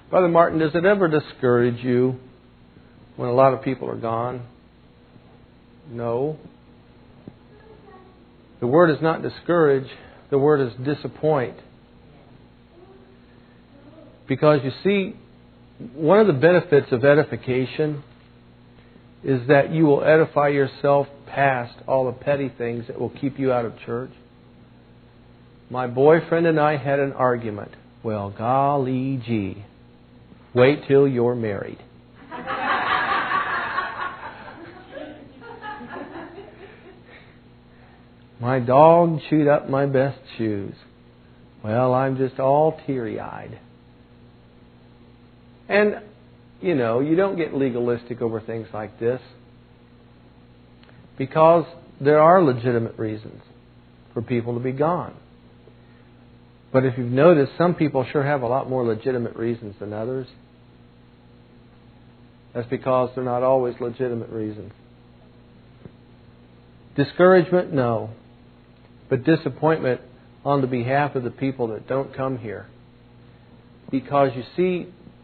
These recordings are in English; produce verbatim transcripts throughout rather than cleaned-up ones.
Brother Martin, does it ever discourage you when a lot of people are gone? No. The word is not discourage. The word is disappoint. Because you see, one of the benefits of edification is that you will edify yourself past all the petty things that will keep you out of church. My boyfriend and I had an argument. Well, golly gee. Wait till you're married. My dog chewed up my best shoes. Well, I'm just all teary-eyed. And, you know, you don't get legalistic over things like this because there are legitimate reasons for people to be gone. But if you've noticed, some people sure have a lot more legitimate reasons than others. That's because they're not always legitimate reasons. Discouragement, no. But disappointment on the behalf of the people that don't come here. Because you see,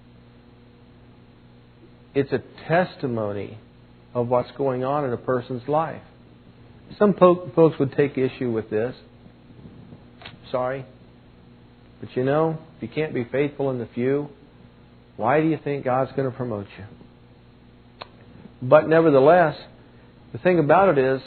it's a testimony of what's going on in a person's life. Some po- folks would take issue with this. Sorry. But you know, if you can't be faithful in the few, why do you think God's going to promote you? But nevertheless, the thing about it is,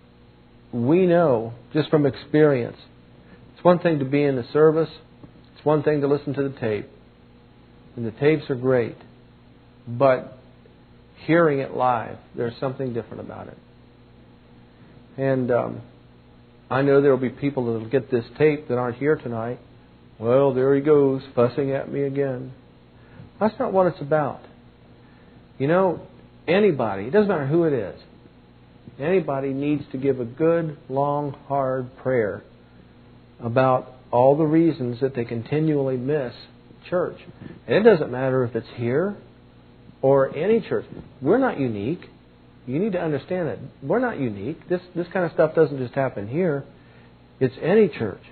we know, just from experience, it's one thing to be in the service, it's one thing to listen to the tape. And the tapes are great. But hearing it live, there's something different about it. And um, I know there will be people that will get this tape that aren't here tonight. Well, there he goes, fussing at me again. That's not what it's about. You know, anybody, it doesn't matter who it is, anybody needs to give a good, long, hard prayer about all the reasons that they continually miss church. And it doesn't matter if it's here or any church. We're not unique. You need to understand that. We're not unique. This this kind of stuff doesn't just happen here. It's any church.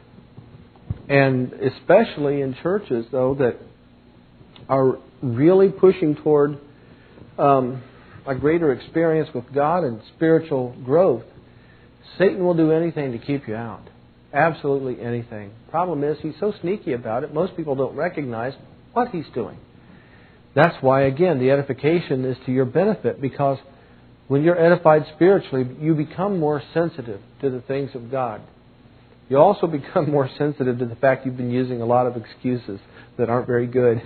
And especially in churches, though, that are really pushing toward um, a greater experience with God and spiritual growth, Satan will do anything to keep you out. Absolutely anything. Problem is, he's so sneaky about it, most people don't recognize what he's doing. That's why, again, the edification is to your benefit, because when you're edified spiritually, you become more sensitive to the things of God. You also become more sensitive to the fact you've been using a lot of excuses that aren't very good.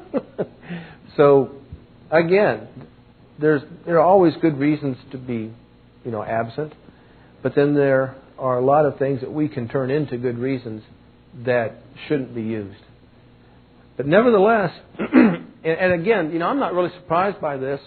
So, again, there's there are always good reasons to be, you know, absent, but then there are a lot of things that we can turn into good reasons that shouldn't be used. But nevertheless, and, and again, you know, I'm not really surprised by this.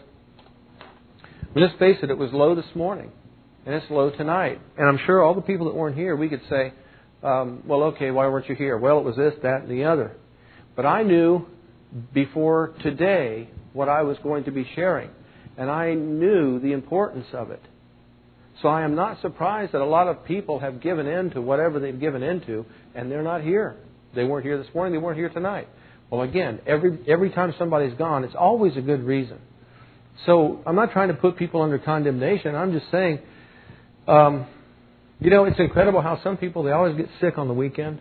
Let's face it, it was low this morning, and it's low tonight. And I'm sure all the people that weren't here, we could say, um, well, okay, why weren't you here? Well, it was this, that, and the other. But I knew before today what I was going to be sharing, and I knew the importance of it. So I am not surprised that a lot of people have given in to whatever they've given into, and they're not here. They weren't here this morning, they weren't here tonight. Well, again, every every time somebody's gone, it's always a good reason. So I'm not trying to put people under condemnation. I'm just saying, um, you know, it's incredible how some people, they always get sick on the weekend.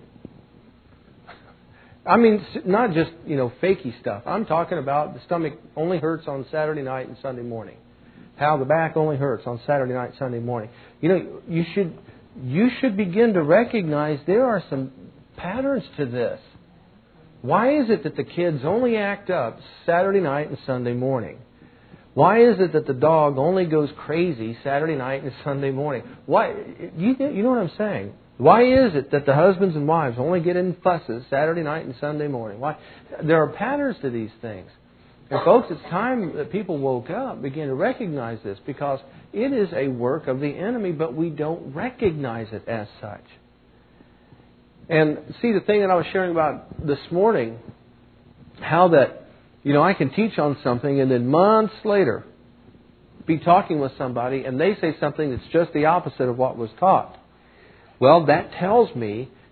I mean, not just, you know, fakey stuff. I'm talking about the stomach only hurts on Saturday night and Sunday morning. How the back only hurts on Saturday night, Sunday morning. You know, you should you should begin to recognize there are some patterns to this. Why is it that the kids only act up Saturday night and Sunday morning? Why is it that the dog only goes crazy Saturday night and Sunday morning? Why? You, you know what I'm saying? Why is it that the husbands and wives only get in fusses Saturday night and Sunday morning? Why? There are patterns to these things. And folks, it's time that people woke up, began to recognize this, because it is a work of the enemy, but we don't recognize it as such. And see, the thing that I was sharing about this morning, how that, you know, I can teach on something and then months later be talking with somebody and they say something that's just the opposite of what was taught. Well, that tells me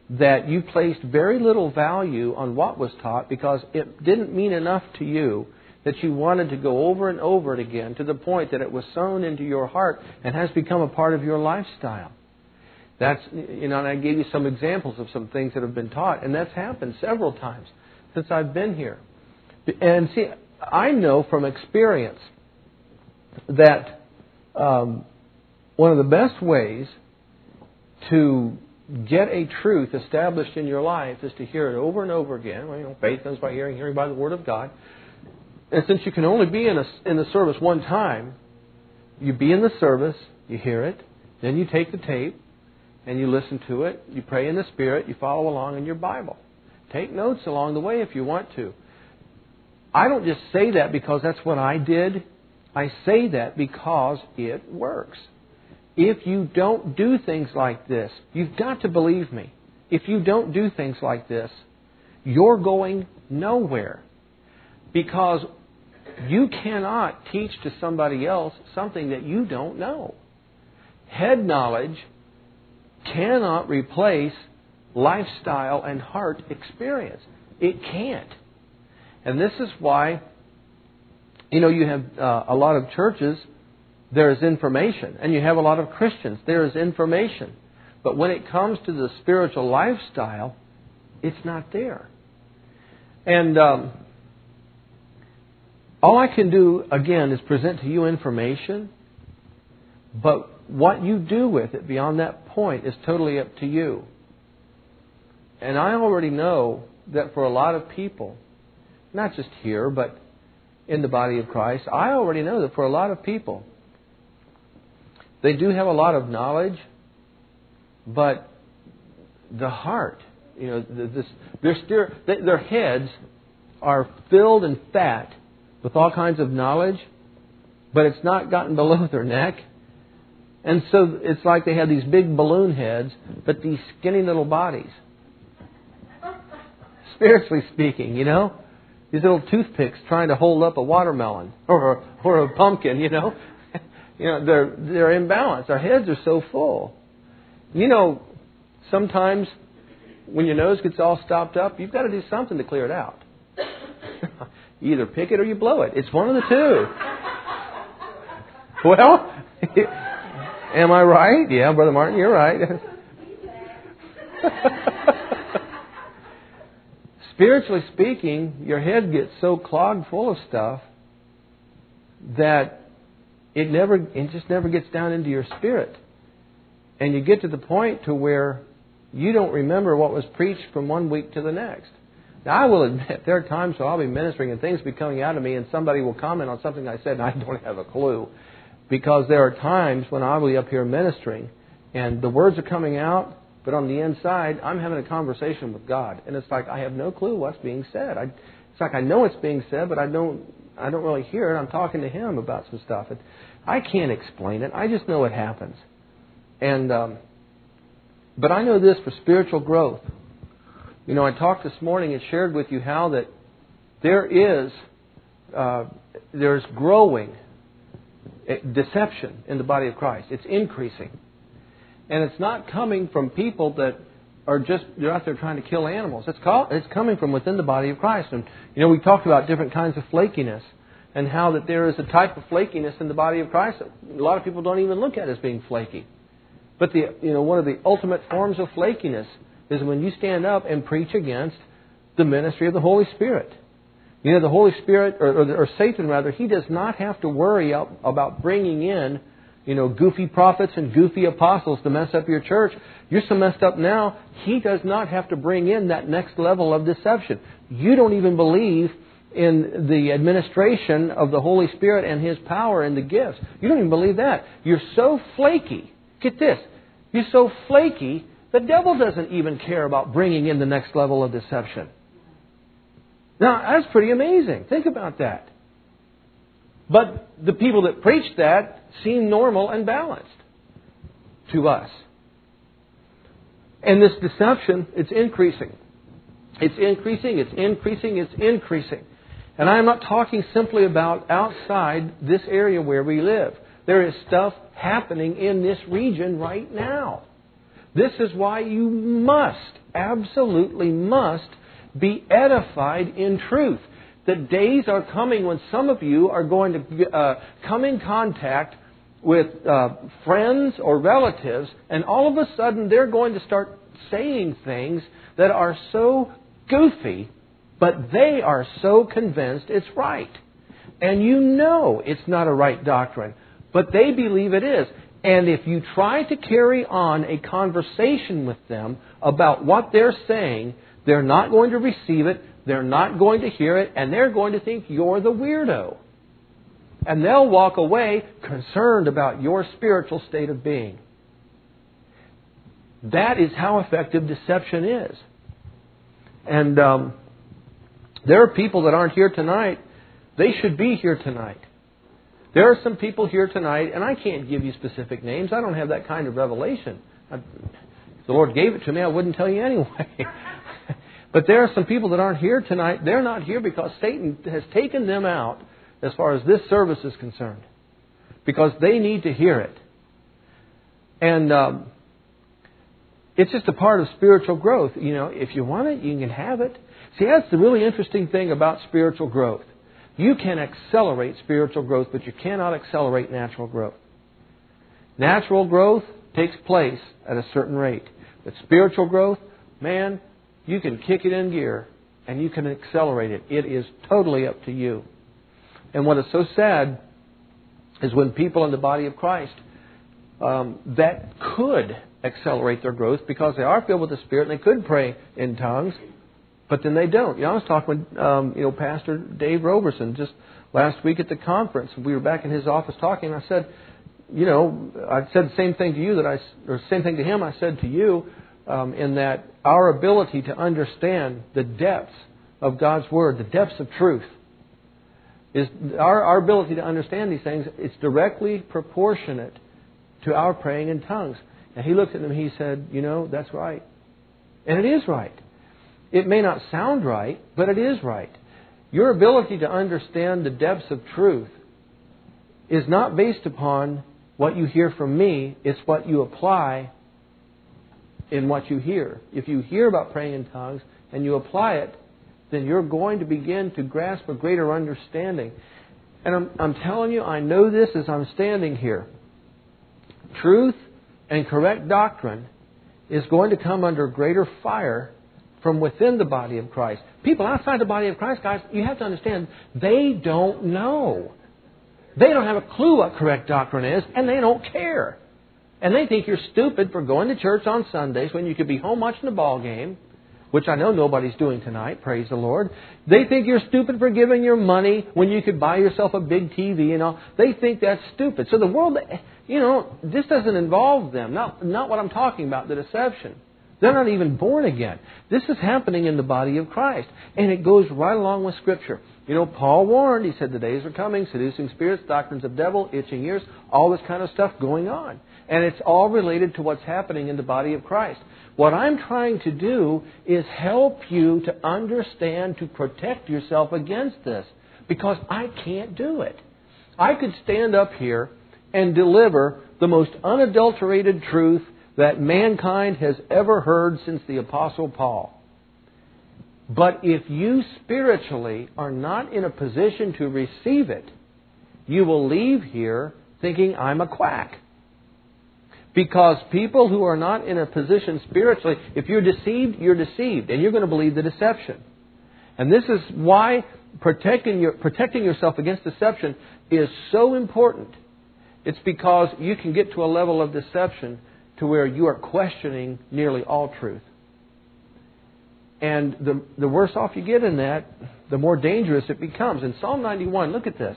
that you placed very little value on what was taught because it didn't mean enough to you that you wanted to go over and over it again to the point that it was sown into your heart and has become a part of your lifestyle. That's, you know, and I gave you some examples of some things that have been taught, and that's happened several times since I've been here. And see, I know from experience that um, one of the best ways to get a truth established in your life is to hear it over and over again. Well, you know, faith comes by hearing, hearing by the Word of God. And since you can only be in a, in the service one time, you be in the service, you hear it, then you take the tape, and you listen to it, you pray in the Spirit, you follow along in your Bible. Take notes along the way if you want to. I don't just say that because that's what I did. I say that because it works. If you don't do things like this, you've got to believe me. If you don't do things like this, you're going nowhere. Because you cannot teach to somebody else something that you don't know. Head knowledge cannot replace lifestyle and heart experience. It can't. And this is why, you know, you have uh, a lot of churches, there is information. And you have a lot of Christians, there is information. But when it comes to the spiritual lifestyle, it's not there. And um, all I can do, again, is present to you information. But what you do with it beyond that point is totally up to you. And I already know that for a lot of people, not just here, but in the body of Christ, I already know that for a lot of people, they do have a lot of knowledge, but the heart, you know, this, their, steer, their heads are filled and fat with all kinds of knowledge, but it's not gotten below their neck. And so it's like they have these big balloon heads, but these skinny little bodies. Spiritually speaking, you know? These little toothpicks trying to hold up a watermelon or, or a pumpkin, you know? You know, they're, they're imbalanced. Our heads are so full. You know, sometimes when your nose gets all stopped up, you've got to do something to clear it out. You either pick it or you blow it. It's one of the two. Well, am I right? Yeah, Brother Martin, you're right. Spiritually speaking, your head gets so clogged full of stuff that it never, it just never gets down into your spirit. And you get to the point to where you don't remember what was preached from one week to the next. Now, I will admit, there are times where I'll be ministering and things will be coming out of me and somebody will comment on something I said and I don't have a clue. Because there are times when I'll be up here ministering and the words are coming out, but on the inside, I'm having a conversation with God. And it's like I have no clue what's being said. I, it's like I know it's being said, but I don't I don't really hear it. I'm talking to Him about some stuff. It, I can't explain it. I just know it happens. And um, but I know this for spiritual growth. You know, I talked this morning and shared with you how that there is uh, there's growing deception in the body of Christ. It's increasing. And it's not coming from people that are just, they're out there trying to kill animals. It's called, it's coming from within the body of Christ. And, you know, we talked about different kinds of flakiness and how that there is a type of flakiness in the body of Christ that a lot of people don't even look at as being flaky. But, the you know, one of the ultimate forms of flakiness is when you stand up and preach against the ministry of the Holy Spirit. You know, the Holy Spirit, or, or, or Satan rather, he does not have to worry about bringing in, you know, goofy prophets and goofy apostles to mess up your church. You're so messed up now, he does not have to bring in that next level of deception. You don't even believe in the administration of the Holy Spirit and His power and the gifts. You don't even believe that. You're so flaky. Get this. You're so flaky, the devil doesn't even care about bringing in the next level of deception. Now, that's pretty amazing. Think about that. But the people that preach that seem normal and balanced to us. And this deception, it's increasing. It's increasing, it's increasing, it's increasing. And I am not talking simply about outside this area where we live. There is stuff happening in this region right now. This is why you must, absolutely must, be edified in truth. The days are coming when some of you are going to uh, come in contact with uh, friends or relatives, and all of a sudden they're going to start saying things that are so goofy, but they are so convinced it's right. And you know it's not a right doctrine, but they believe it is. And if you try to carry on a conversation with them about what they're saying, they're not going to receive it, they're not going to hear it, and they're going to think you're the weirdo. And they'll walk away concerned about your spiritual state of being. That is how effective deception is. And um, there are people that aren't here tonight. They should be here tonight. There are some people here tonight, and I can't give you specific names. I don't have that kind of revelation. I, if the Lord gave it to me, I wouldn't tell you anyway. But there are some people that aren't here tonight. They're not here because Satan has taken them out as far as this service is concerned. Because they need to hear it. And um, it's just a part of spiritual growth. You know, if you want it, you can have it. See, that's the really interesting thing about spiritual growth. You can accelerate spiritual growth, but you cannot accelerate natural growth. Natural growth takes place at a certain rate. But spiritual growth, man, you can kick it in gear and you can accelerate it. It is totally up to you. And what is so sad is when people in the body of Christ um, that could accelerate their growth because they are filled with the Spirit and they could pray in tongues, but then they don't. You know, I was talking with um, you know Pastor Dave Roberson just last week at the conference. We were back in his office talking, and I said, you know, I said the same thing to you that I, or same thing to him I said to you, um, in that our ability to understand the depths of God's Word, the depths of truth, is our, our ability to understand these things. It's directly proportionate to our praying in tongues. And he looked at them and he said, you know, that's right. And it is right. It may not sound right, but it is right. Your ability to understand the depths of truth is not based upon what you hear from me. It's what you apply in what you hear. If you hear about praying in tongues and you apply it, then you're going to begin to grasp a greater understanding. And I'm, I'm telling you, I know this as I'm standing here. Truth and correct doctrine is going to come under greater fire from within the body of Christ. People outside the body of Christ, guys, you have to understand, they don't know. They don't have a clue what correct doctrine is, and they don't care. And they think you're stupid for going to church on Sundays when you could be home watching a ball game, which I know nobody's doing tonight, praise the Lord. They think you're stupid for giving your money when you could buy yourself a big T V and all. They think that's stupid. So the world, you know, this doesn't involve them. Not, not what I'm talking about, the deception. They're not even born again. This is happening in the body of Christ. And it goes right along with Scripture. You know, Paul warned, he said the days are coming, seducing spirits, doctrines of devil, itching ears, all this kind of stuff going on. And it's all related to what's happening in the body of Christ. What I'm trying to do is help you to understand, to protect yourself against this. Because I can't do it. I could stand up here and deliver the most unadulterated truth that mankind has ever heard since the Apostle Paul. But if you spiritually are not in a position to receive it, you will leave here thinking I'm a quack. Because people who are not in a position spiritually, if you're deceived, you're deceived, and you're going to believe the deception. And this is why protecting your, protecting yourself against deception is so important. It's because you can get to a level of deception to where you are questioning nearly all truth. And the, the worse off you get in that, the more dangerous it becomes. In Psalm ninety-one, look at this.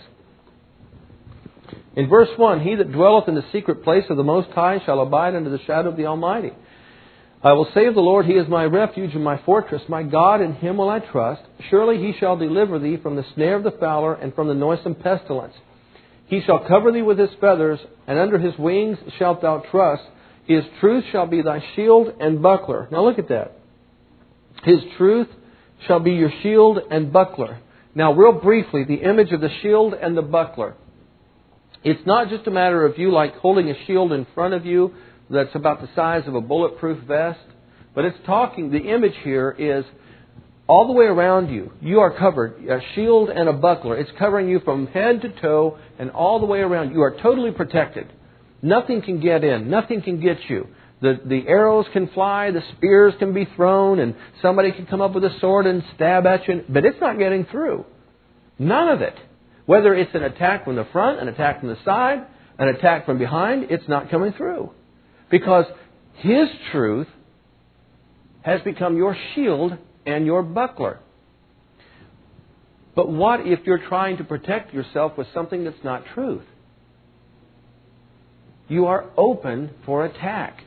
In verse one, he that dwelleth in the secret place of the Most High shall abide under the shadow of the Almighty. I will say of the Lord, He is my refuge and my fortress. My God, in Him will I trust. Surely He shall deliver thee from the snare of the fowler and from the noisome pestilence. He shall cover thee with His feathers, and under His wings shalt thou trust. His truth shall be thy shield and buckler. Now look at that. His truth shall be your shield and buckler. Now real briefly, the image of the shield and the buckler. It's not just a matter of you like holding a shield in front of you that's about the size of a bulletproof vest. But it's talking, the image here is all the way around you. You are covered, a shield and a buckler. It's covering you from head to toe and all the way around. You are totally protected. Nothing can get in. Nothing can get you. The, the arrows can fly, the spears can be thrown, and somebody can come up with a sword and stab at you. But it's not getting through. None of it. Whether it's an attack from the front, an attack from the side, an attack from behind, it's not coming through. Because His truth has become your shield and your buckler. But what if you're trying to protect yourself with something that's not truth? You are open for attack.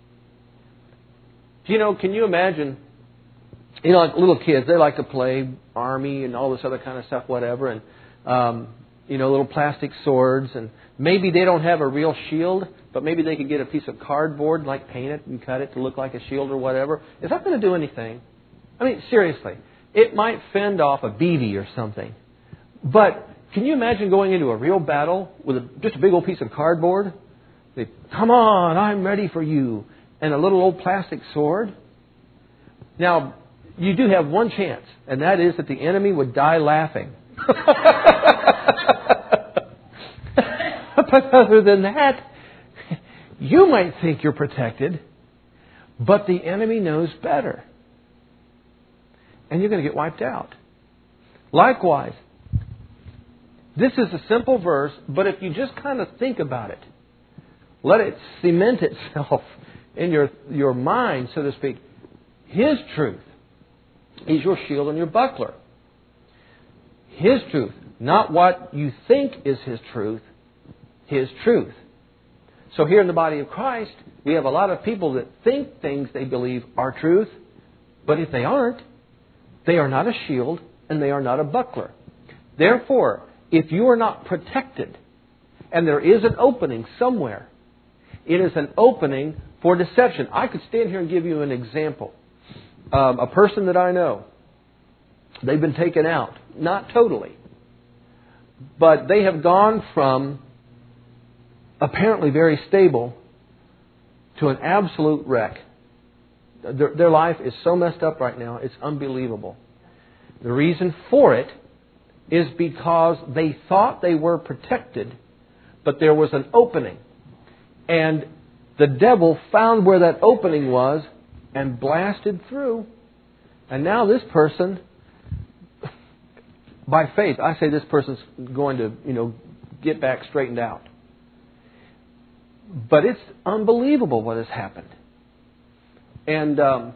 You know, can you imagine, you know, like little kids, they like to play army and all this other kind of stuff, whatever, and, um, you know, little plastic swords, and maybe they don't have a real shield, but maybe they could get a piece of cardboard, like paint it and cut it to look like a shield or whatever. Is that going to do anything? I mean, seriously, it might fend off a B B or something. But can you imagine going into a real battle with a, just a big old piece of cardboard? They, come on, I'm ready for you. And a little old plastic sword. Now, you do have one chance, and that is that the enemy would die laughing. But other than that, you might think you're protected, but the enemy knows better. And you're going to get wiped out. Likewise, this is a simple verse, but if you just kind of think about it, let it cement itself in your, your mind, so to speak. His truth is your shield and your buckler. His truth, not what you think is His truth, His truth. So here in the body of Christ, we have a lot of people that think things they believe are truth, but if they aren't, they are not a shield and they are not a buckler. Therefore, if you are not protected, and there is an opening somewhere, it is an opening for deception. I could stand here and give you an example. Um, a person that I know, they've been taken out. Not totally. But they have gone from apparently very stable to an absolute wreck. Their, their life is so messed up right now, it's unbelievable. The reason for it is because they thought they were protected, but there was an opening. And the devil found where that opening was and blasted through. And now this person, by faith, I say this person's going to, you know, get back straightened out. But it's unbelievable what has happened. And um,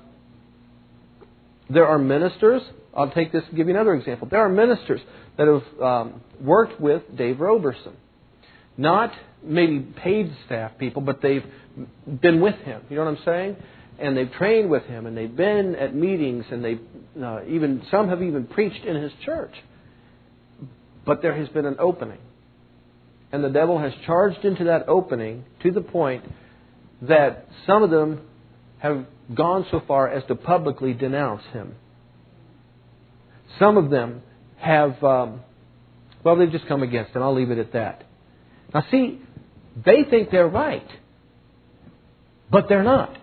there are ministers. I'll take this and give you another example. There are ministers that have um, worked with Dave Roberson. Not maybe paid staff people, but they've been with him. You know what I'm saying? And they've trained with him, and they've been at meetings, and they uh, even some have even preached in his church. But there has been an opening, and the devil has charged into that opening to the point that some of them have gone so far as to publicly denounce him. Some of them have, um, well, they've just come against him. I'll leave it at that. Now, see, they think they're right, but they're not.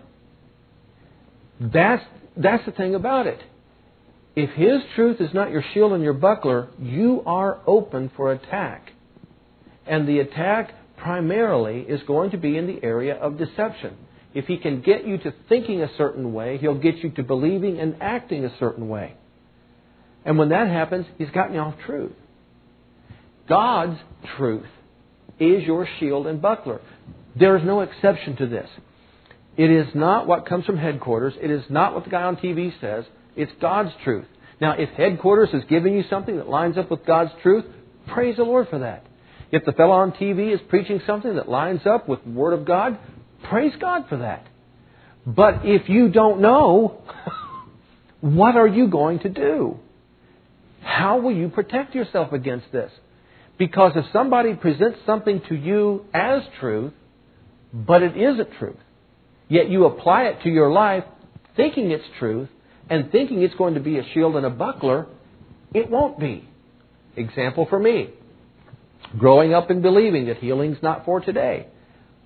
That's, that's the thing about it. If His truth is not your shield and your buckler, you are open for attack. And the attack primarily is going to be in the area of deception. If he can get you to thinking a certain way, he'll get you to believing and acting a certain way. And when that happens, he's gotten you off truth. God's truth is your shield and buckler. There is no exception to this. It is not what comes from headquarters. It is not what the guy on T V says. It's God's truth. Now, if headquarters is giving you something that lines up with God's truth, praise the Lord for that. If the fellow on T V is preaching something that lines up with the Word of God, praise God for that. But if you don't know, what are you going to do? How will you protect yourself against this? Because if somebody presents something to you as truth, but it isn't truth, yet you apply it to your life thinking it's truth and thinking it's going to be a shield and a buckler, it won't be. Example for me. Growing up and believing that healing's not for today.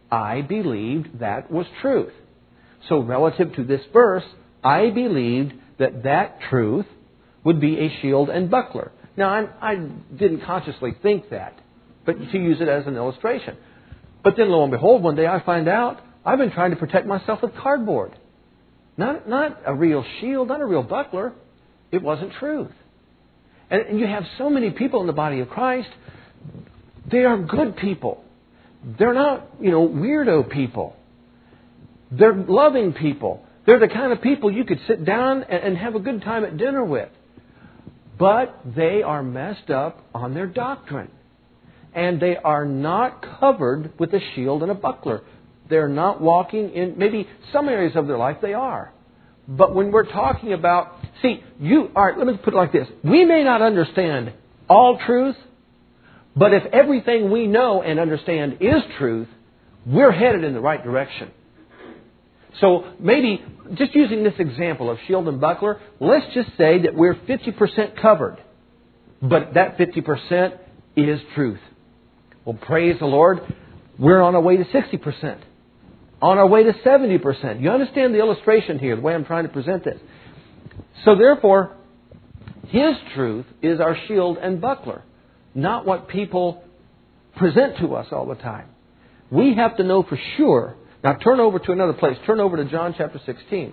I believed that was truth. So relative to this verse, I believed that that truth would be a shield and buckler. Now, I'm, I didn't consciously think that, but to use it as an illustration. But then, lo and behold, one day I find out I've been trying to protect myself with cardboard. Not, not a real shield, not a real buckler. It wasn't truth. And, and you have so many people in the body of Christ. They are good people. They're not, you know, weirdo people. They're loving people. They're the kind of people you could sit down and, and have a good time at dinner with. But they are messed up on their doctrine. And they are not covered with a shield and a buckler. They're not walking in, maybe some areas of their life they are. But when we're talking about, see, you, all right, let me put it like this. We may not understand all truth, but if everything we know and understand is truth, we're headed in the right direction. So maybe, just using this example of shield and buckler, let's just say that we're fifty percent covered. But that fifty percent is truth. Well, praise the Lord, we're on our way to sixty percent. On our way to seventy percent. You understand the illustration here, the way I'm trying to present this. So therefore, His truth is our shield and buckler, not what people present to us all the time. We have to know for sure. Now turn over to another place. Turn over to John chapter sixteen.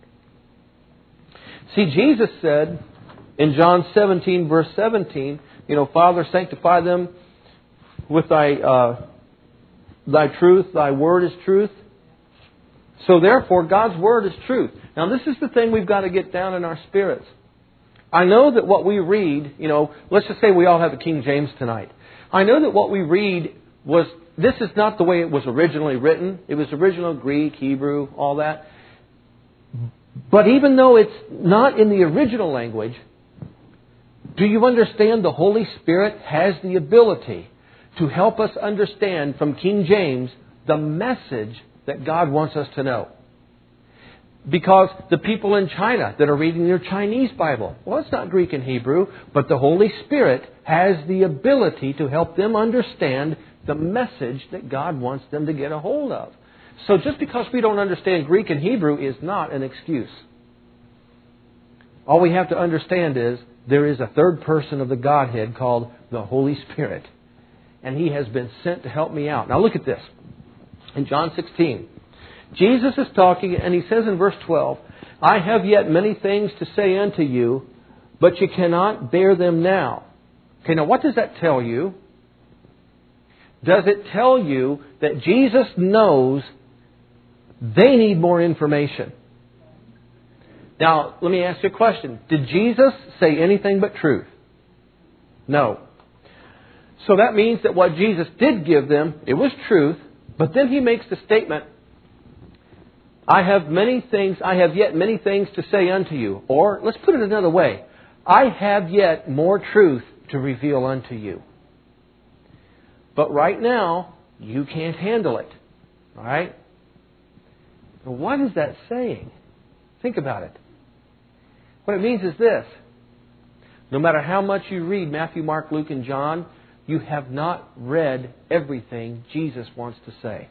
See, Jesus said in John seventeen, verse seventeen, you know, Father, sanctify them with thy, uh, thy truth. Thy word is truth. So therefore, God's word is truth. Now this is the thing we've got to get down in our spirits. I know that what we read, you know, let's just say we all have a King James tonight. I know that what we read was, this is not the way it was originally written. It was original Greek, Hebrew, all that. But even though it's not in the original language, do you understand the Holy Spirit has the ability to help us understand from King James the message that God wants us to know? Because the people in China that are reading their Chinese Bible, well, it's not Greek and Hebrew, but the Holy Spirit has the ability to help them understand the message that God wants them to get a hold of. So just because we don't understand Greek and Hebrew is not an excuse. All we have to understand is there is a third person of the Godhead called the Holy Spirit. And He has been sent to help me out. Now look at this. In John sixteen, Jesus is talking and He says in verse twelve, I have yet many things to say unto you, but you cannot bear them now. Okay, now what does that tell you? Does it tell you that Jesus knows they need more information? Now, let me ask you a question. Did Jesus say anything but truth? No. So that means that what Jesus did give them, it was truth, but then He makes the statement, I have many things, I have yet many things to say unto you. Or, let's put it another way, I have yet more truth to reveal unto you. But right now, you can't handle it. All right? Now, what is that saying? Think about it. What it means is this. No matter how much you read Matthew, Mark, Luke, and John, you have not read everything Jesus wants to say.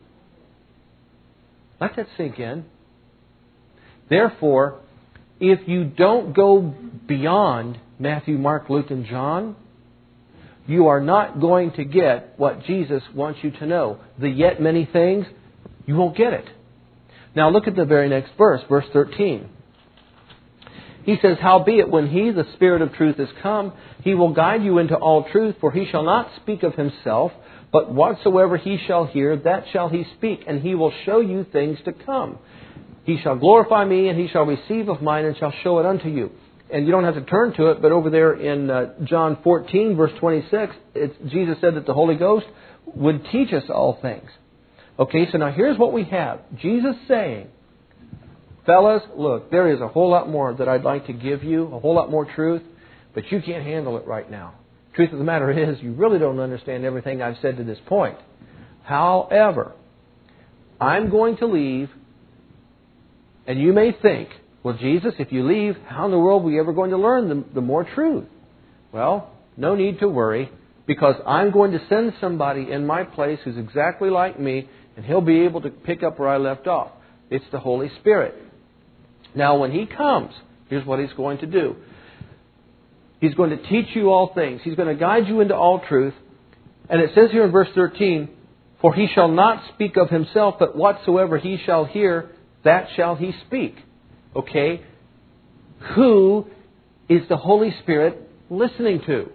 Let that sink in. Therefore, if you don't go beyond Matthew, Mark, Luke, and John, you are not going to get what Jesus wants you to know. The yet many things, you won't get it. Now look at the very next verse, verse thirteen. He says, howbeit when He, the Spirit of truth, is come, He will guide you into all truth, for He shall not speak of Himself, but whatsoever He shall hear, that shall He speak, and He will show you things to come. He shall glorify Me, and He shall receive of mine, and shall show it unto you. And you don't have to turn to it, but over there in uh, John fourteen, verse twenty-six, it's, Jesus said that the Holy Ghost would teach us all things. Okay, so now here's what we have. Jesus saying, fellas, look, there is a whole lot more that I'd like to give you, a whole lot more truth, but you can't handle it right now. Truth of the matter is, you really don't understand everything I've said to this point. However, I'm going to leave, and you may think, well, Jesus, if you leave, how in the world are we ever going to learn the, the more truth? Well, no need to worry, because I'm going to send somebody in my place who's exactly like me, And He'll be able to pick up where I left off. It's the Holy Spirit. Now, when He comes, here's what He's going to do. He's going to teach you all things. He's going to guide you into all truth. And it says here in verse thirteen, for He shall not speak of Himself, but whatsoever He shall hear, that shall He speak. Okay? Who is the Holy Spirit listening to?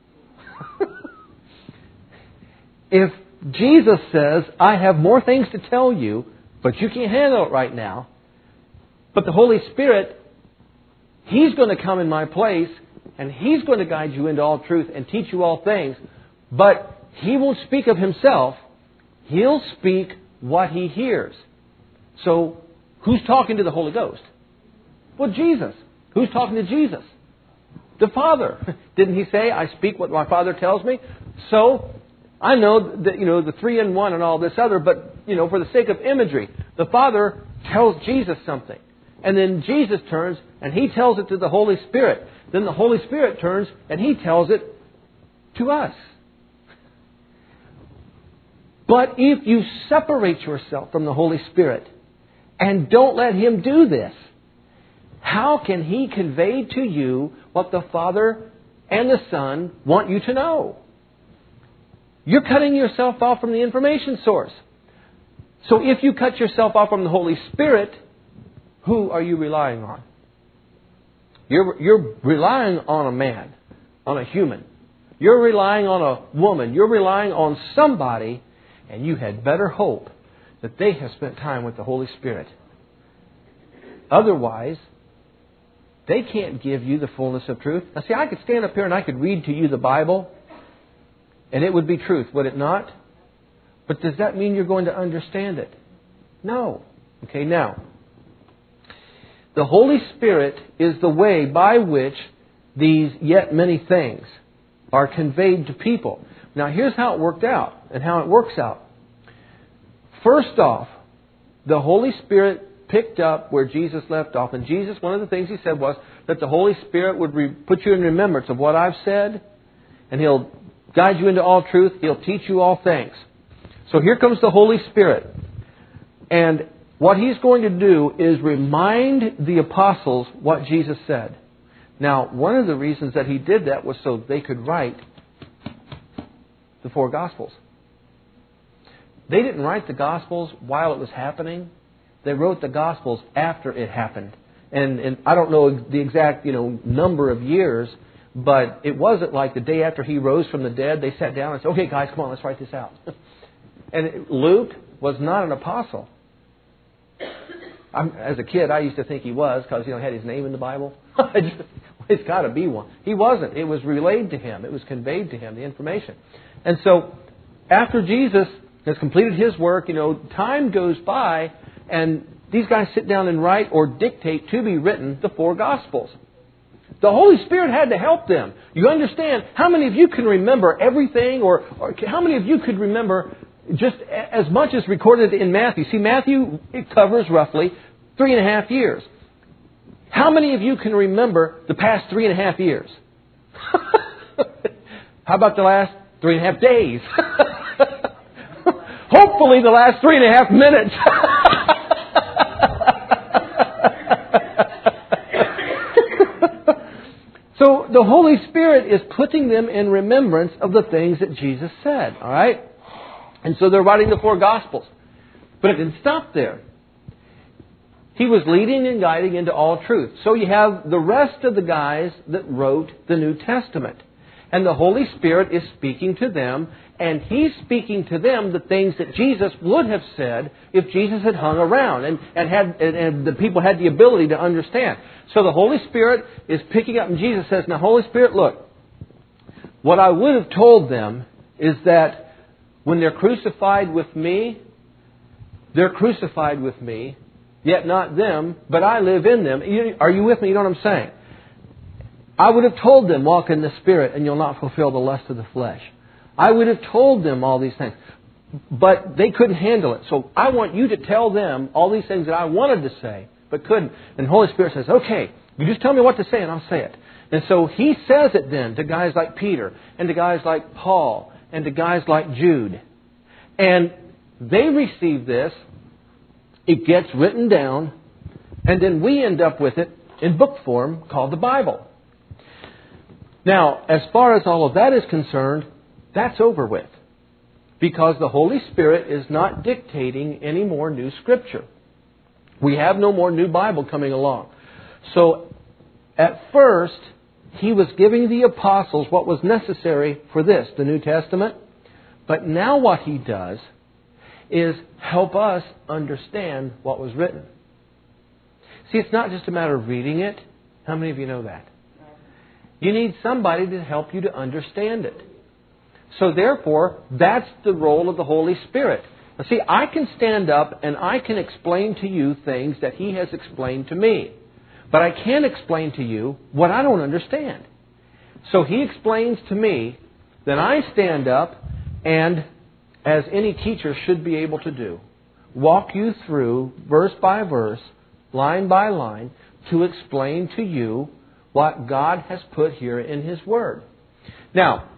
If Jesus says, I have more things to tell you, but you can't handle it right now. But the Holy Spirit, He's going to come in my place, and He's going to guide you into all truth and teach you all things. But He won't speak of Himself. He'll speak what He hears. So, who's talking to the Holy Ghost? Well, Jesus. Who's talking to Jesus? The Father. Didn't He say, I speak what my Father tells me? So, I know that, you know, the three in one and all this other, but, you know, for the sake of imagery, the Father tells Jesus something. And then Jesus turns and He tells it to the Holy Spirit. Then the Holy Spirit turns and He tells it to us. But if you separate yourself from the Holy Spirit and don't let Him do this, how can He convey to you what the Father and the Son want you to know? You're cutting yourself off from the information source. So if you cut yourself off from the Holy Spirit, who are you relying on? You're, you're relying on a man, on a human. You're relying on a woman. You're relying on somebody, and you had better hope that they have spent time with the Holy Spirit. Otherwise, they can't give you the fullness of truth. Now see, I could stand up here and I could read to you the Bible, and it would be truth, would it not? But does that mean you're going to understand it? No. Okay, now, the Holy Spirit is the way by which these yet many things are conveyed to people. Now, here's how it worked out and how it works out. First off, the Holy Spirit picked up where Jesus left off. And Jesus, one of the things He said was that the Holy Spirit would re- put you in remembrance of what I've said, and He'll guide you into all truth. He'll teach you all things. So here comes the Holy Spirit. And what He's going to do is remind the apostles what Jesus said. Now, one of the reasons that He did that was so they could write the four Gospels. They didn't write the Gospels while it was happening. They wrote the Gospels after it happened. And, and I don't know the exact, you know, number of years, but it wasn't like the day after He rose from the dead, they sat down and said, okay, guys, come on, let's write this out. And Luke was not an apostle. I'm, as a kid, I used to think he was because, you know, he had his name in the Bible. It's got to be one. He wasn't. It was relayed to him. It was conveyed to him, the information. And so, after Jesus has completed His work, you know, time goes by, and these guys sit down and write or dictate to be written the four Gospels. The Holy Spirit had to help them. You understand? How many of you can remember everything, or, or how many of you could remember just as much as recorded in Matthew? See, Matthew, it covers roughly three and a half years. How many of you can remember the past three and a half years? How about the last three and a half days? Hopefully the last three and a half minutes. So the Holy Spirit is putting them in remembrance of the things that Jesus said. All right? And so they're writing the four Gospels. But it didn't stop there. He was leading and guiding into all truth. So you have the rest of the guys that wrote the New Testament. And the Holy Spirit is speaking to them, and He's speaking to them the things that Jesus would have said if Jesus had hung around and, and, had, and, and the people had the ability to understand. So the Holy Spirit is picking up, and Jesus says, now Holy Spirit, look, what I would have told them is that when they're crucified with me, they're crucified with me, yet not them, but I live in them. Are you with me? You know what I'm saying? I would have told them, walk in the Spirit and you'll not fulfill the lust of the flesh. I would have told them all these things. But they couldn't handle it. So I want you to tell them all these things that I wanted to say, but couldn't. And the Holy Spirit says, okay, you just tell me what to say and I'll say it. And so He says it then to guys like Peter and to guys like Paul and to guys like Jude. And They receive this, it gets written down, and then we end up with it in book form called the Bible. Now, as far as all of that is concerned, that's over with. Because the Holy Spirit is not dictating any more new Scripture. We have no more new Bible coming along. So, at first, He was giving the apostles what was necessary for this, the New Testament. But now what He does is help us understand what was written. See, it's not just a matter of reading it. How many of you know that? You need somebody to help you to understand it. So therefore, that's the role of the Holy Spirit. Now see, I can stand up and I can explain to you things that He has explained to me. But I can't explain to you what I don't understand. So He explains to me, then I stand up and, as any teacher should be able to do, walk you through verse by verse, line by line, to explain to you what God has put here in His Word. Now,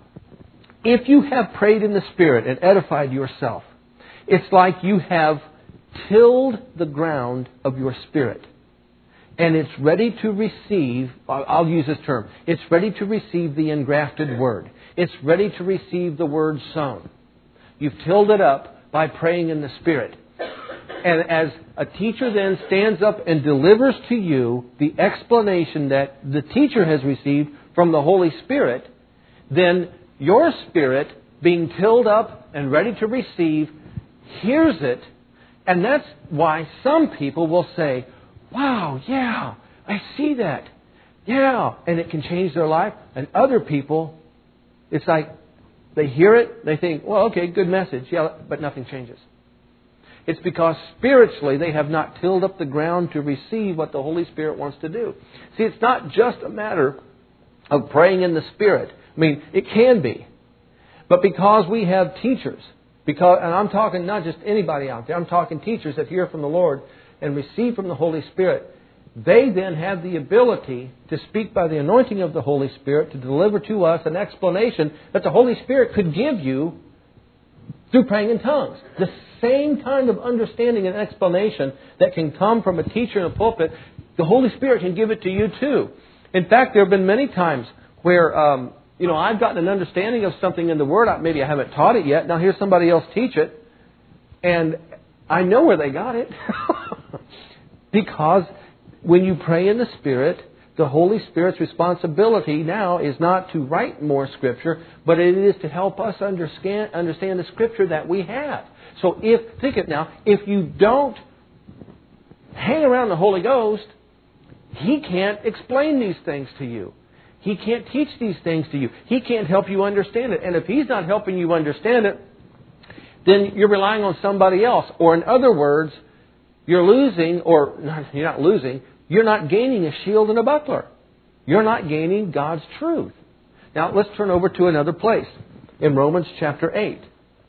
if you have prayed in the Spirit and edified yourself, it's like you have tilled the ground of your spirit. And it's ready to receive, I'll use this term, it's ready to receive the engrafted Word. It's ready to receive the Word sown. You've tilled it up by praying in the Spirit. And as a teacher then stands up and delivers to you the explanation that the teacher has received from the Holy Spirit, then your spirit, being tilled up and ready to receive, hears it. And that's why some people will say, wow, yeah, I see that. Yeah, and it can change their life. And other people, it's like they hear it, they think, well, okay, good message, yeah, but nothing changes. It's because spiritually they have not tilled up the ground to receive what the Holy Spirit wants to do. See, it's not just a matter of praying in the Spirit. I mean, it can be. But because we have teachers, because, and I'm talking not just anybody out there, I'm talking teachers that hear from the Lord and receive from the Holy Spirit, they then have the ability to speak by the anointing of the Holy Spirit to deliver to us an explanation that the Holy Spirit could give you through praying in tongues. The same kind of understanding and explanation that can come from a teacher in a pulpit, the Holy Spirit can give it to you too. In fact, there have been many times where, um, you know, I've gotten an understanding of something in the Word. Maybe I haven't taught it yet. Now here's somebody else teach it. And I know where they got it. Because when you pray in the Spirit, the Holy Spirit's responsibility now is not to write more Scripture, but it is to help us understand, understand the Scripture that we have. So if, think it now, if you don't hang around the Holy Ghost, He can't explain these things to you. He can't teach these things to you. He can't help you understand it. And if He's not helping you understand it, then you're relying on somebody else. Or in other words, you're losing, or you're not losing, you're not gaining a shield and a buckler. You're not gaining God's truth. Now let's turn over to another place in Romans chapter eight.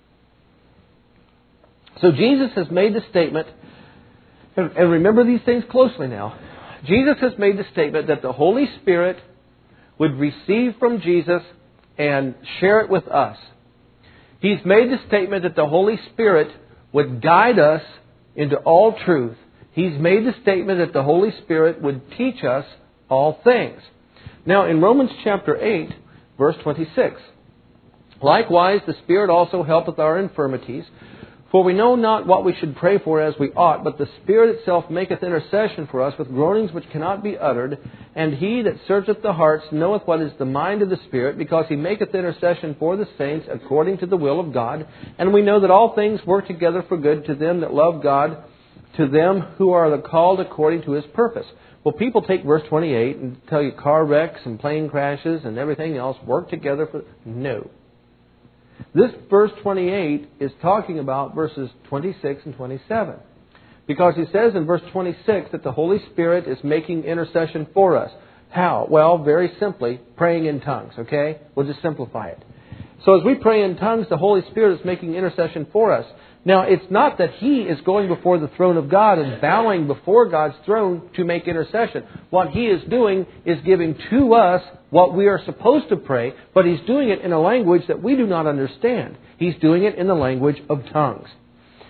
So Jesus has made the statement, and remember these things closely now. Jesus has made the statement that the Holy Spirit would receive from Jesus and share it with us. He's made the statement that the Holy Spirit would guide us into all truth. He's made the statement that the Holy Spirit would teach us all things. Now, in Romans chapter eight, verse twenty-six, likewise the Spirit also helpeth our infirmities, for we know not what we should pray for as we ought, but the Spirit itself maketh intercession for us with groanings which cannot be uttered. And He that searcheth the hearts knoweth what is the mind of the Spirit, because He maketh intercession for the saints according to the will of God. And we know that all things work together for good to them that love God, to them who are the called according to His purpose. Well, people take verse twenty-eight and tell you car wrecks and plane crashes and everything else work together for... No. This verse twenty-eight is talking about verses twenty-six and twenty-seven. Because he says in verse twenty-six that the Holy Spirit is making intercession for us. How? Well, very simply, praying in tongues, okay? We'll just simplify it. So as we pray in tongues, the Holy Spirit is making intercession for us. Now, it's not that He is going before the throne of God and bowing before God's throne to make intercession. What He is doing is giving to us what we are supposed to pray, but He's doing it in a language that we do not understand. He's doing it in the language of tongues.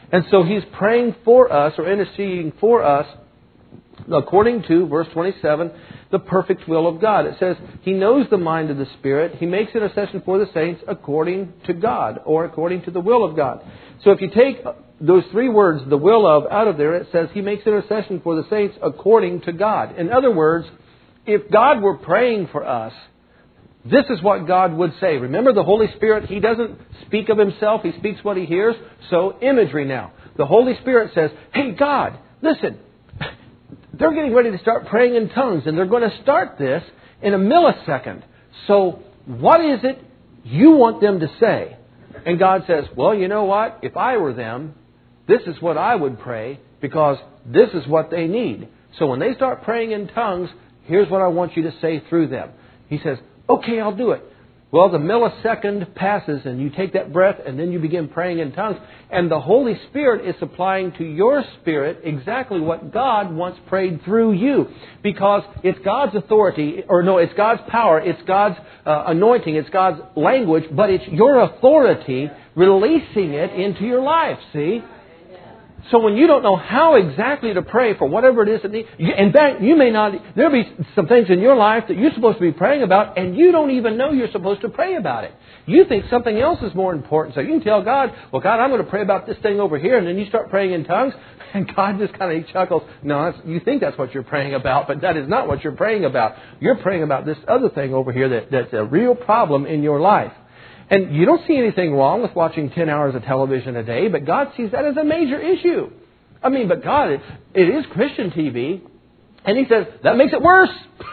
And so He's praying for us or interceding for us according to, verse twenty-seven, the perfect will of God. It says He knows the mind of the Spirit. He makes intercession for the saints according to God or according to the will of God. So if you take those three words, the will of, out of there, it says He makes intercession for the saints according to God. In other words, if God were praying for us, this is what God would say. Remember, the Holy Spirit, He doesn't speak of Himself. He speaks what He hears. So imagery now. The Holy Spirit says, hey, God, listen, they're getting ready to start praying in tongues, and they're going to start this in a millisecond. So what is it you want them to say? And God says, well, you know what? If I were them, this is what I would pray, because this is what they need. So when they start praying in tongues, here's what I want you to say through them. He says, okay, I'll do it. Well, the millisecond passes and you take that breath and then you begin praying in tongues. And the Holy Spirit is supplying to your spirit exactly what God wants prayed through you. Because it's God's authority, or no, it's God's power, it's God's uh, anointing, it's God's language, but it's your authority releasing it into your life, see? So when you don't know how exactly to pray for whatever it is that needs, in fact, you may not, there'll be some things in your life that you're supposed to be praying about, and you don't even know you're supposed to pray about it. You think something else is more important. So you can tell God, well, God, I'm going to pray about this thing over here, and then you start praying in tongues, and God just kind of chuckles. No, that's, you think that's what you're praying about, but that is not what you're praying about. You're praying about this other thing over here that, that's a real problem in your life. And you don't see anything wrong with watching ten hours of television a day, but God sees that as a major issue. I mean, but God, it, it is Christian T V, and He says, that makes it worse.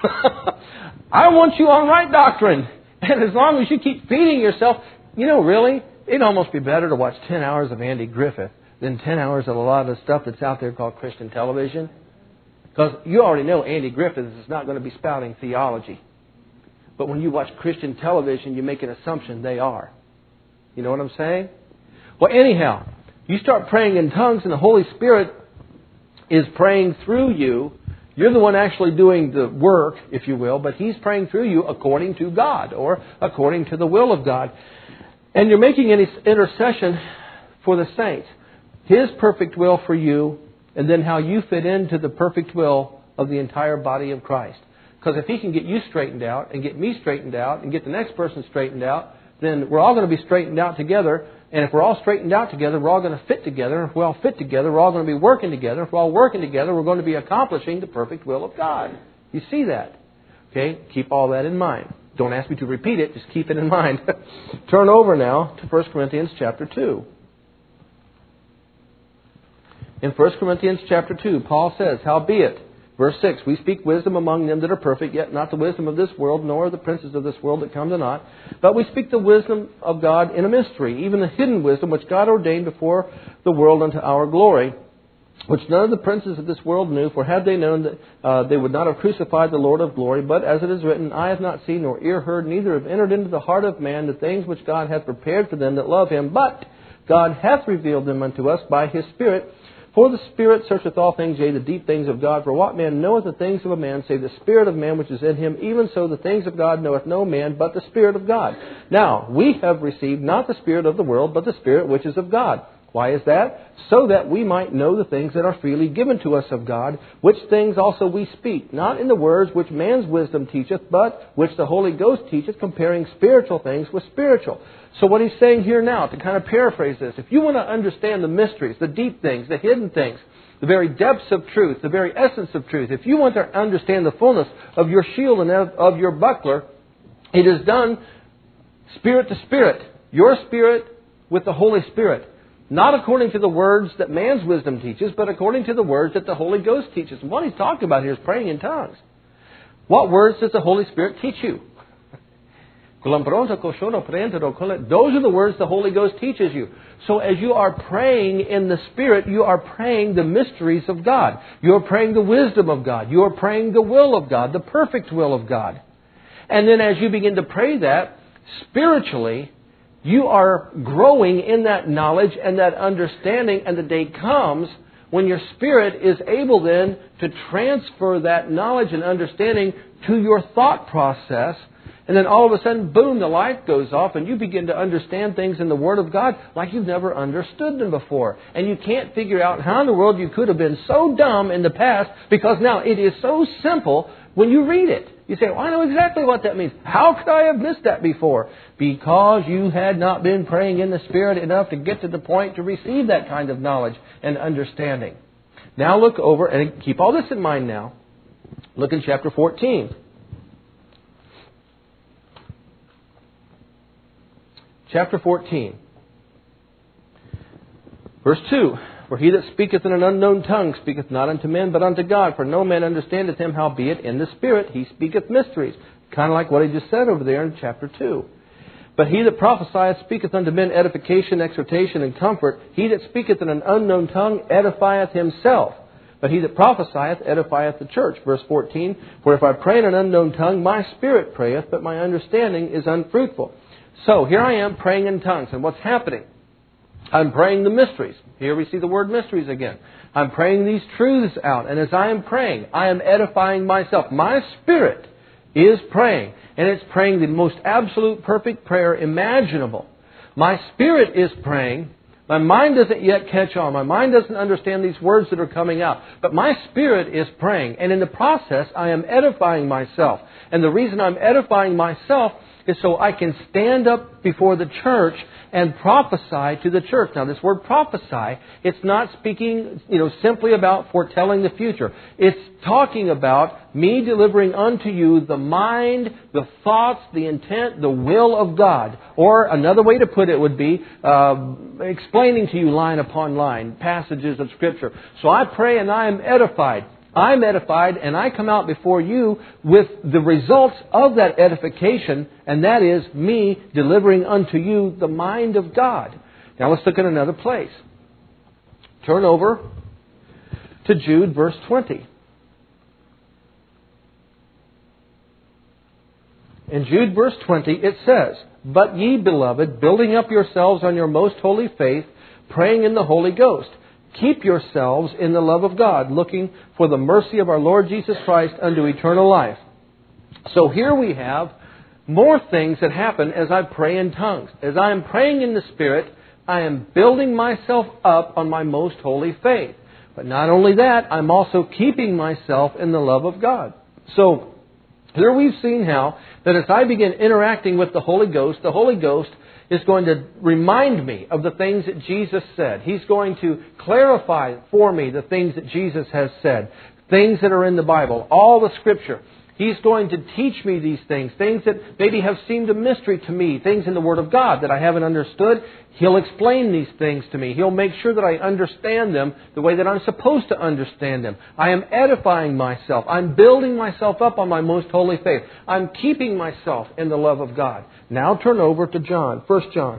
I want you on right doctrine. And as long as you keep feeding yourself, you know, really, it'd almost be better to watch ten hours of Andy Griffith than ten hours of a lot of the stuff that's out there called Christian television. Because you already know Andy Griffith is not going to be spouting theology. But when you watch Christian television, you make an assumption they are. You know what I'm saying? Well, anyhow, you start praying in tongues and the Holy Spirit is praying through you. You're the one actually doing the work, if you will, but He's praying through you according to God or according to the will of God. And you're making an intercession for the saints. His perfect will for you, and then how you fit into the perfect will of the entire body of Christ. Because if He can get you straightened out and get me straightened out and get the next person straightened out, then we're all going to be straightened out together. And if we're all straightened out together, we're all going to fit together. And if we all fit together, we're all going to be working together. If we're all working together, we're going to be accomplishing the perfect will of God. You see that? Okay? Keep all that in mind. Don't ask me to repeat it. Just keep it in mind. Turn over now to First Corinthians chapter two. In First Corinthians chapter two, Paul says, howbeit, verse six, we speak wisdom among them that are perfect, yet not the wisdom of this world, nor the princes of this world that come to naught. But we speak the wisdom of God in a mystery, even the hidden wisdom which God ordained before the world unto our glory, which none of the princes of this world knew, for had they known that uh, they would not have crucified the Lord of glory. But as it is written, eye have not seen, nor ear heard, neither have entered into the heart of man the things which God hath prepared for them that love Him. But God hath revealed them unto us by His Spirit. For the Spirit searcheth all things, yea, the deep things of God. For what man knoweth the things of a man, save the Spirit of man which is in him? Even so the things of God knoweth no man, but the Spirit of God. Now, we have received not the spirit of the world, but the Spirit which is of God. Why is that? So that we might know the things that are freely given to us of God, which things also we speak, not in the words which man's wisdom teacheth, but which the Holy Ghost teacheth, comparing spiritual things with spiritual. So what he's saying here now, to kind of paraphrase this, if you want to understand the mysteries, the deep things, the hidden things, the very depths of truth, the very essence of truth, if you want to understand the fullness of your shield and of, of your buckler, it is done spirit to spirit, your spirit with the Holy Spirit. Not according to the words that man's wisdom teaches, but according to the words that the Holy Ghost teaches. And what he's talking about here is praying in tongues. What words does the Holy Spirit teach you? Those are the words the Holy Ghost teaches you. So as you are praying in the Spirit, you are praying the mysteries of God. You are praying the wisdom of God. You are praying the will of God, the perfect will of God. And then as you begin to pray that, spiritually, you are growing in that knowledge and that understanding, and the day comes when your spirit is able then to transfer that knowledge and understanding to your thought process. And then all of a sudden, boom, the light goes off and you begin to understand things in the Word of God like you've never understood them before. And you can't figure out how in the world you could have been so dumb in the past, because now it is so simple when you read it. You say, well, I know exactly what that means. How could I have missed that before? Because you had not been praying in the Spirit enough to get to the point to receive that kind of knowledge and understanding. Now look over, and keep all this in mind now. Look in chapter fourteen. Chapter fourteen. Verse two. For he that speaketh in an unknown tongue speaketh not unto men, but unto God. For no man understandeth him, howbeit in the Spirit he speaketh mysteries. Kind of like what he just said over there in chapter two. But he that prophesieth speaketh unto men edification, exhortation, and comfort. He that speaketh in an unknown tongue edifieth himself. But he that prophesieth edifieth the church. Verse fourteen. For if I pray in an unknown tongue, my spirit prayeth, but my understanding is unfruitful. So here I am praying in tongues. And what's happening? I'm praying the mysteries. Here we see the word mysteries again. I'm praying these truths out. And as I am praying, I am edifying myself. My spirit is praying. And it's praying the most absolute perfect prayer imaginable. My spirit is praying. My mind doesn't yet catch on. My mind doesn't understand these words that are coming out. But my spirit is praying. And in the process, I am edifying myself. And the reason I'm edifying myself is so I can stand up before the church and prophesy to the church. Now, this word prophesy, it's not speaking, you know, simply about foretelling the future. It's talking about me delivering unto you the mind, the thoughts, the intent, the will of God. Or another way to put it would be uh, explaining to you line upon line passages of Scripture. So I pray and I am edified. I'm edified, and I come out before you with the results of that edification, and that is me delivering unto you the mind of God. Now let's look at another place. Turn over to Jude, verse twenty. In Jude, verse twenty, it says, But ye, beloved, building up yourselves on your most holy faith, praying in the Holy Ghost, keep yourselves in the love of God, looking for the mercy of our Lord Jesus Christ unto eternal life. So here we have more things that happen as I pray in tongues. As I am praying in the Spirit, I am building myself up on my most holy faith. But not only that, I'm also keeping myself in the love of God. So here we've seen how that as I begin interacting with the Holy Ghost, the Holy Ghost is going to remind me of the things that Jesus said. He's going to clarify for me the things that Jesus has said. Things that are in the Bible. All the Scripture. He's going to teach me these things. Things that maybe have seemed a mystery to me. Things in the Word of God that I haven't understood. He'll explain these things to me. He'll make sure that I understand them the way that I'm supposed to understand them. I am edifying myself. I'm building myself up on my most holy faith. I'm keeping myself in the love of God. Now turn over to John, First John.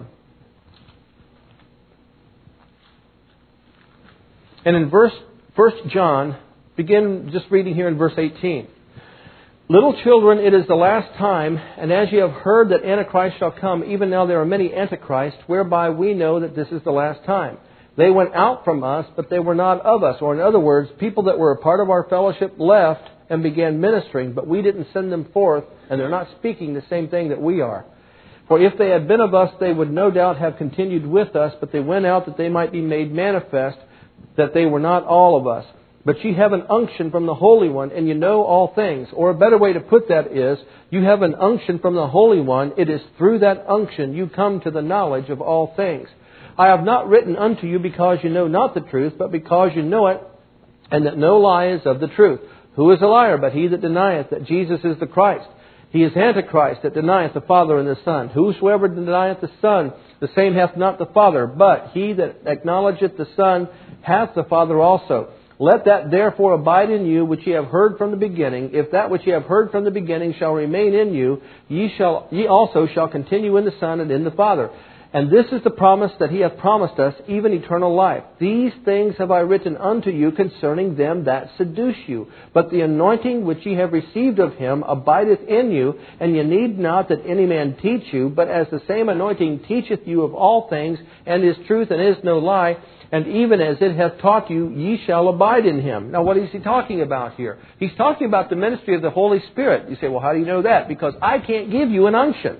And in verse First John, begin just reading here in verse eighteen. Little children, it is the last time, and as ye have heard that Antichrist shall come, even now there are many Antichrists, whereby we know that this is the last time. They went out from us, but they were not of us. Or in other words, people that were a part of our fellowship left and began ministering, but we didn't send them forth, and they're not speaking the same thing that we are. For if they had been of us, they would no doubt have continued with us, but they went out that they might be made manifest, that they were not all of us. But ye have an unction from the Holy One, and you know all things. Or a better way to put that is, you have an unction from the Holy One. It is through that unction you come to the knowledge of all things. I have not written unto you because you know not the truth, but because you know it, and that no lie is of the truth. Who is a liar but he that denieth that Jesus is the Christ? He is Antichrist that denieth the Father and the Son. Whosoever denieth the Son, the same hath not the Father. But he that acknowledgeth the Son hath the Father also. Let that therefore abide in you which ye have heard from the beginning. If that which ye have heard from the beginning shall remain in you, ye shall ye also shall continue in the Son and in the Father. And this is the promise that He hath promised us, even eternal life. These things have I written unto you concerning them that seduce you. But the anointing which ye have received of Him abideth in you, and ye need not that any man teach you, but as the same anointing teacheth you of all things, and is truth and is no lie, and even as it hath taught you, ye shall abide in Him. Now what is He talking about here? He's talking about the ministry of the Holy Spirit. You say, well, how do you know that? Because I can't give you an unction.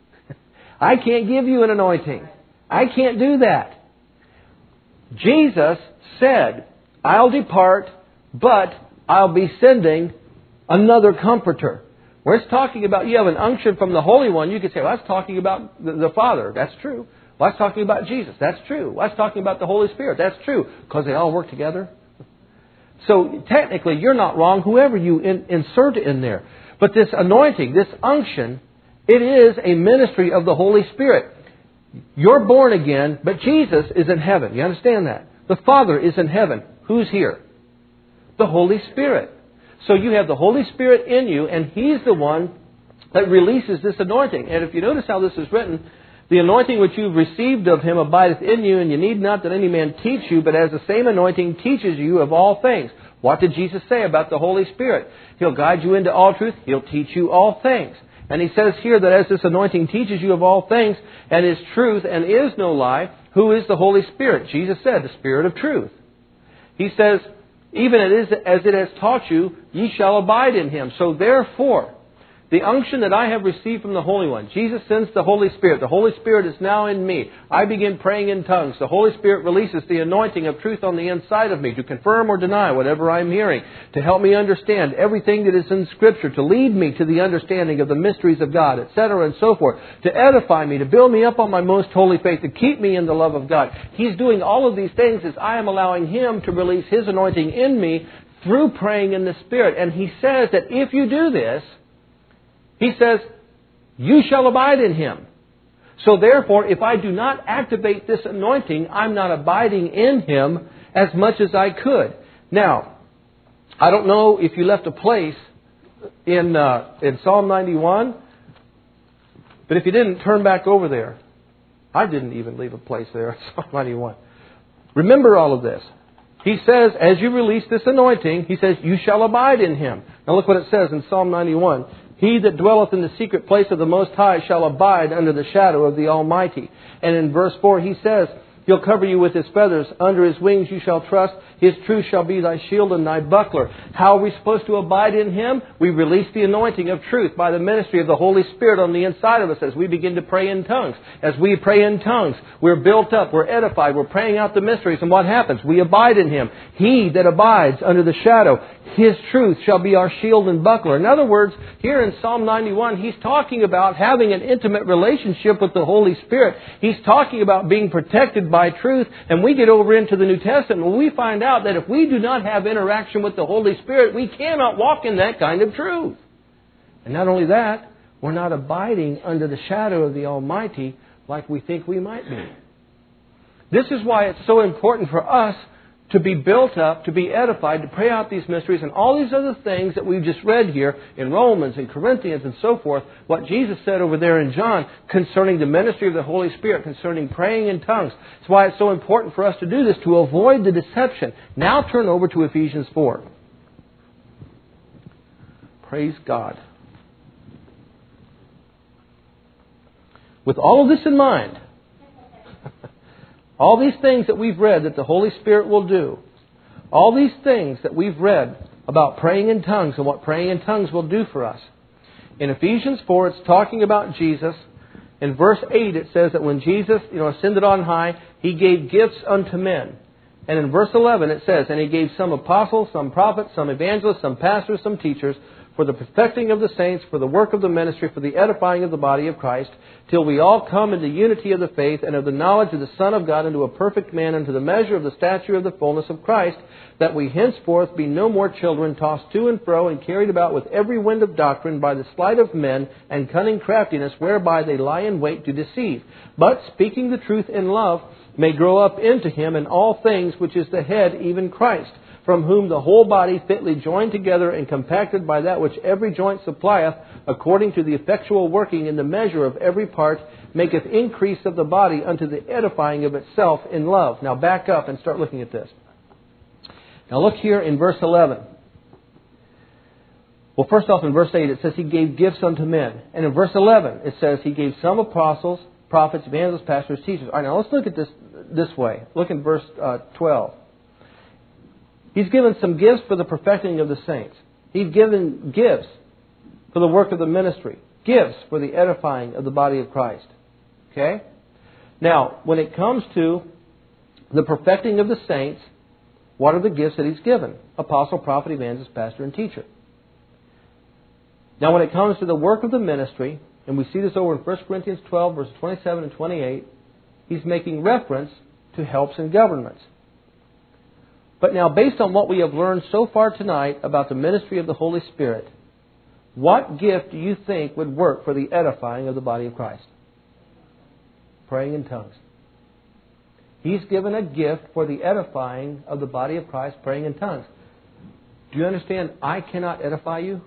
I can't give you an anointing. I can't do that. Jesus said, I'll depart, but I'll be sending another Comforter. Where it's talking about you have an unction from the Holy One, you could say, well, that's talking about the, the Father. That's true. Well, that's talking about Jesus. That's true. Well, that's talking about the Holy Spirit. That's true. Because they all work together. So technically, you're not wrong, whoever you in, insert in there. But this anointing, this unction, it is a ministry of the Holy Spirit. You're born again, but Jesus is in heaven. You understand that? The Father is in heaven. Who's here? The Holy Spirit. So you have the Holy Spirit in you, and He's the one that releases this anointing. And if you notice how this is written, the anointing which you've received of Him abideth in you, and you need not that any man teach you, but as the same anointing teaches you of all things. What did Jesus say about the Holy Spirit? He'll guide you into all truth. He'll teach you all things. And He says here that as this anointing teaches you of all things, and is truth and is no lie, who is the Holy Spirit? Jesus said, the Spirit of truth. He says, even as it has taught you, ye shall abide in Him. So therefore, the unction that I have received from the Holy One, Jesus sends the Holy Spirit. The Holy Spirit is now in me. I begin praying in tongues. The Holy Spirit releases the anointing of truth on the inside of me to confirm or deny whatever I'm hearing, to help me understand everything that is in Scripture, to lead me to the understanding of the mysteries of God, et cetera, and so forth, to edify me, to build me up on my most holy faith, to keep me in the love of God. He's doing all of these things as I am allowing Him to release His anointing in me through praying in the Spirit. And He says that if you do this, He says, you shall abide in Him. So therefore, if I do not activate this anointing, I'm not abiding in Him as much as I could. Now, I don't know if you left a place in uh, in Psalm ninety-one, but if you didn't, turn back over there. I didn't even leave a place there in Psalm ninety-one. Remember all of this. He says, as you release this anointing, He says, you shall abide in Him. Now look what it says in Psalm ninety-one. He that dwelleth in the secret place of the Most High shall abide under the shadow of the Almighty. And in verse four He says, He'll cover you with His feathers. Under His wings you shall trust. His truth shall be thy shield and thy buckler. How are we supposed to abide in Him? We release the anointing of truth by the ministry of the Holy Spirit on the inside of us as we begin to pray in tongues. As we pray in tongues, we're built up, we're edified, we're praying out the mysteries. And what happens? We abide in Him. He that abides under the shadow, His truth shall be our shield and buckler. In other words, here in Psalm ninety-one, He's talking about having an intimate relationship with the Holy Spirit. He's talking about being protected by truth. And we get over into the New Testament and we find out that if we do not have interaction with the Holy Spirit, we cannot walk in that kind of truth. And not only that, we're not abiding under the shadow of the Almighty like we think we might be. This is why it's so important for us to be built up, to be edified, to pray out these mysteries and all these other things that we've just read here in Romans and Corinthians and so forth, what Jesus said over there in John concerning the ministry of the Holy Spirit, concerning praying in tongues. That's why it's so important for us to do this, to avoid the deception. Now turn over to Ephesians four. Praise God. With all of this in mind, all these things that we've read that the Holy Spirit will do, all these things that we've read about praying in tongues and what praying in tongues will do for us. In Ephesians four, it's talking about Jesus. In verse eight, it says that when Jesus, you know, ascended on high, He gave gifts unto men. And in verse eleven, it says, and He gave some apostles, some prophets, some evangelists, some pastors, some teachers, for the perfecting of the saints, for the work of the ministry, for the edifying of the body of Christ, till we all come into unity of the faith and of the knowledge of the Son of God, into a perfect man, unto the measure of the stature of the fullness of Christ, that we henceforth be no more children, tossed to and fro, and carried about with every wind of doctrine by the sleight of men and cunning craftiness, whereby they lie in wait to deceive. But, speaking the truth in love, may grow up into Him in all things, which is the head, even Christ. from whom the whole body fitly joined together and compacted by that which every joint supplieth, according to the effectual working in the measure of every part, maketh increase of the body unto the edifying of itself in love. Now back up and start looking at this. Now look here in verse eleven. Well, first off in verse eight it says He gave gifts unto men. And in verse eleven it says He gave some apostles, prophets, evangelists, pastors, teachers. All right, now let's look at this this way. Look in verse uh, twelve. He's given some gifts for the perfecting of the saints. He's given gifts for the work of the ministry. Gifts for the edifying of the body of Christ. Okay? Now, when it comes to the perfecting of the saints, what are the gifts that He's given? Apostle, prophet, evangelist, pastor, and teacher. Now, when it comes to the work of the ministry, and we see this over in First Corinthians twelve, verses twenty-seven and twenty-eight, He's making reference to helps and governments. But now, based on what we have learned so far tonight about the ministry of the Holy Spirit, what gift do you think would work for the edifying of the body of Christ? Praying in tongues. He's given a gift for the edifying of the body of Christ, praying in tongues. Do you understand? I cannot edify you.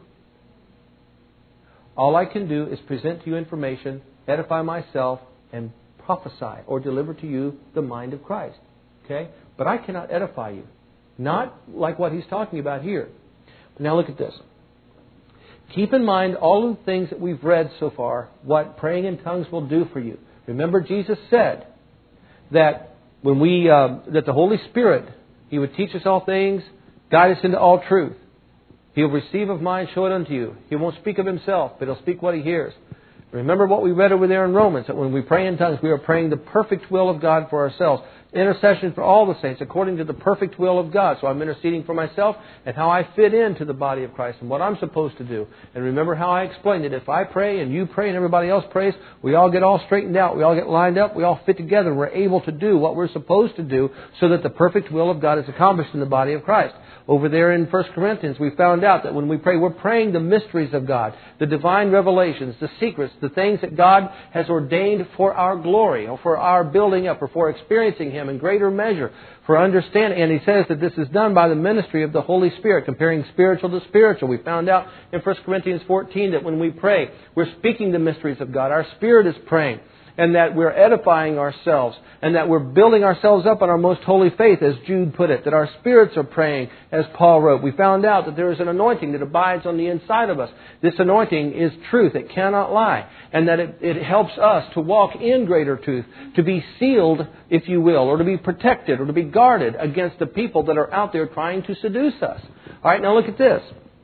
All I can do is present to you information, edify myself, and prophesy or deliver to you the mind of Christ. Okay? But I cannot edify you. Not like what he's talking about here. But now look at this. Keep in mind all of the things that we've read so far, what praying in tongues will do for you. Remember, Jesus said that when we uh, that the Holy Spirit, He would teach us all things, guide us into all truth. He'll receive of mine, show it unto you. He won't speak of Himself, but He'll speak what He hears. Remember what we read over there in Romans, that when we pray in tongues, we are praying the perfect will of God for ourselves. Intercession for all the saints according to the perfect will of God. So I'm interceding for myself and how I fit into the body of Christ and what I'm supposed to do. And remember how I explained it. If I pray and you pray and everybody else prays, we all get all straightened out. We all get lined up. We all fit together. We're able to do what we're supposed to do so that the perfect will of God is accomplished in the body of Christ. Over there in First Corinthians, we found out that when we pray, we're praying the mysteries of God, the divine revelations, the secrets, the things that God has ordained for our glory or for our building up or for experiencing Him in greater measure, for understanding. And he says that this is done by the ministry of the Holy Spirit, comparing spiritual to spiritual. We found out in First Corinthians fourteen that when we pray, we're speaking the mysteries of God. Our spirit is praying. And that we're edifying ourselves. And that we're building ourselves up on our most holy faith, as Jude put it. That our spirits are praying, as Paul wrote. We found out that there is an anointing that abides on the inside of us. This anointing is truth. It cannot lie. And that it, it helps us to walk in greater truth. To be sealed, if you will. Or to be protected. Or to be guarded against the people that are out there trying to seduce us. All right, now look at this.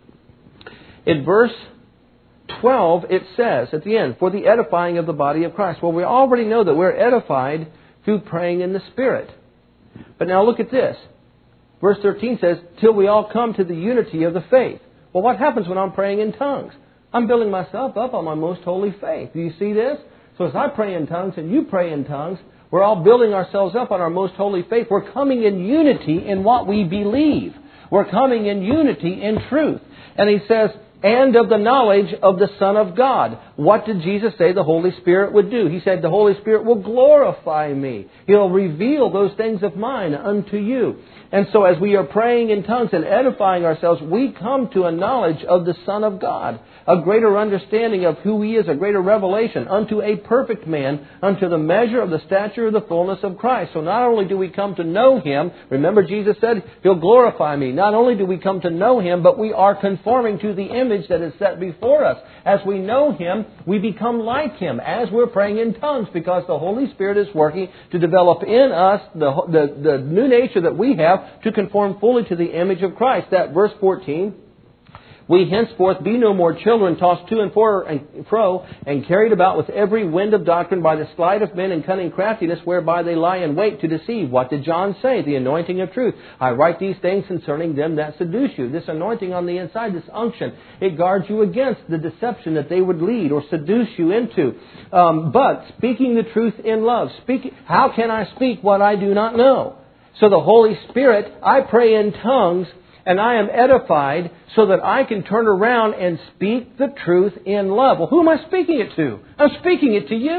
In verse twelve, it says at the end, for the edifying of the body of Christ. Well, we already know that we're edified through praying in the Spirit. But now look at this. Verse thirteen says, till we all come to the unity of the faith. Well, what happens when I'm praying in tongues? I'm building myself up on my most holy faith. Do you see this? So as I pray in tongues and you pray in tongues, we're all building ourselves up on our most holy faith. We're coming in unity in what we believe. We're coming in unity in truth. And he says, and of the knowledge of the Son of God. What did Jesus say the Holy Spirit would do? He said the Holy Spirit will glorify me. He'll reveal those things of mine unto you. And so as we are praying in tongues and edifying ourselves, we come to a knowledge of the Son of God. A greater understanding of who He is, a greater revelation unto a perfect man, unto the measure of the stature of the fullness of Christ. So not only do we come to know Him, remember Jesus said, He'll glorify me. Not only do we come to know Him, but we are conforming to the image that is set before us. As we know Him, we become like Him as we're praying in tongues, because the Holy Spirit is working to develop in us the, the, the new nature that we have to conform fully to the image of Christ. That verse fourteen, we henceforth be no more children, tossed to and fro, and carried about with every wind of doctrine by the sleight of men and cunning craftiness, whereby they lie in wait to deceive. What did John say? The anointing of truth. I write these things concerning them that seduce you. This anointing on the inside, this unction, it guards you against the deception that they would lead or seduce you into. Um, but speaking the truth in love. Speak, how can I speak what I do not know? So the Holy Spirit, I pray in tongues, and I am edified so that I can turn around and speak the truth in love. Well, who am I speaking it to? I'm speaking it to you.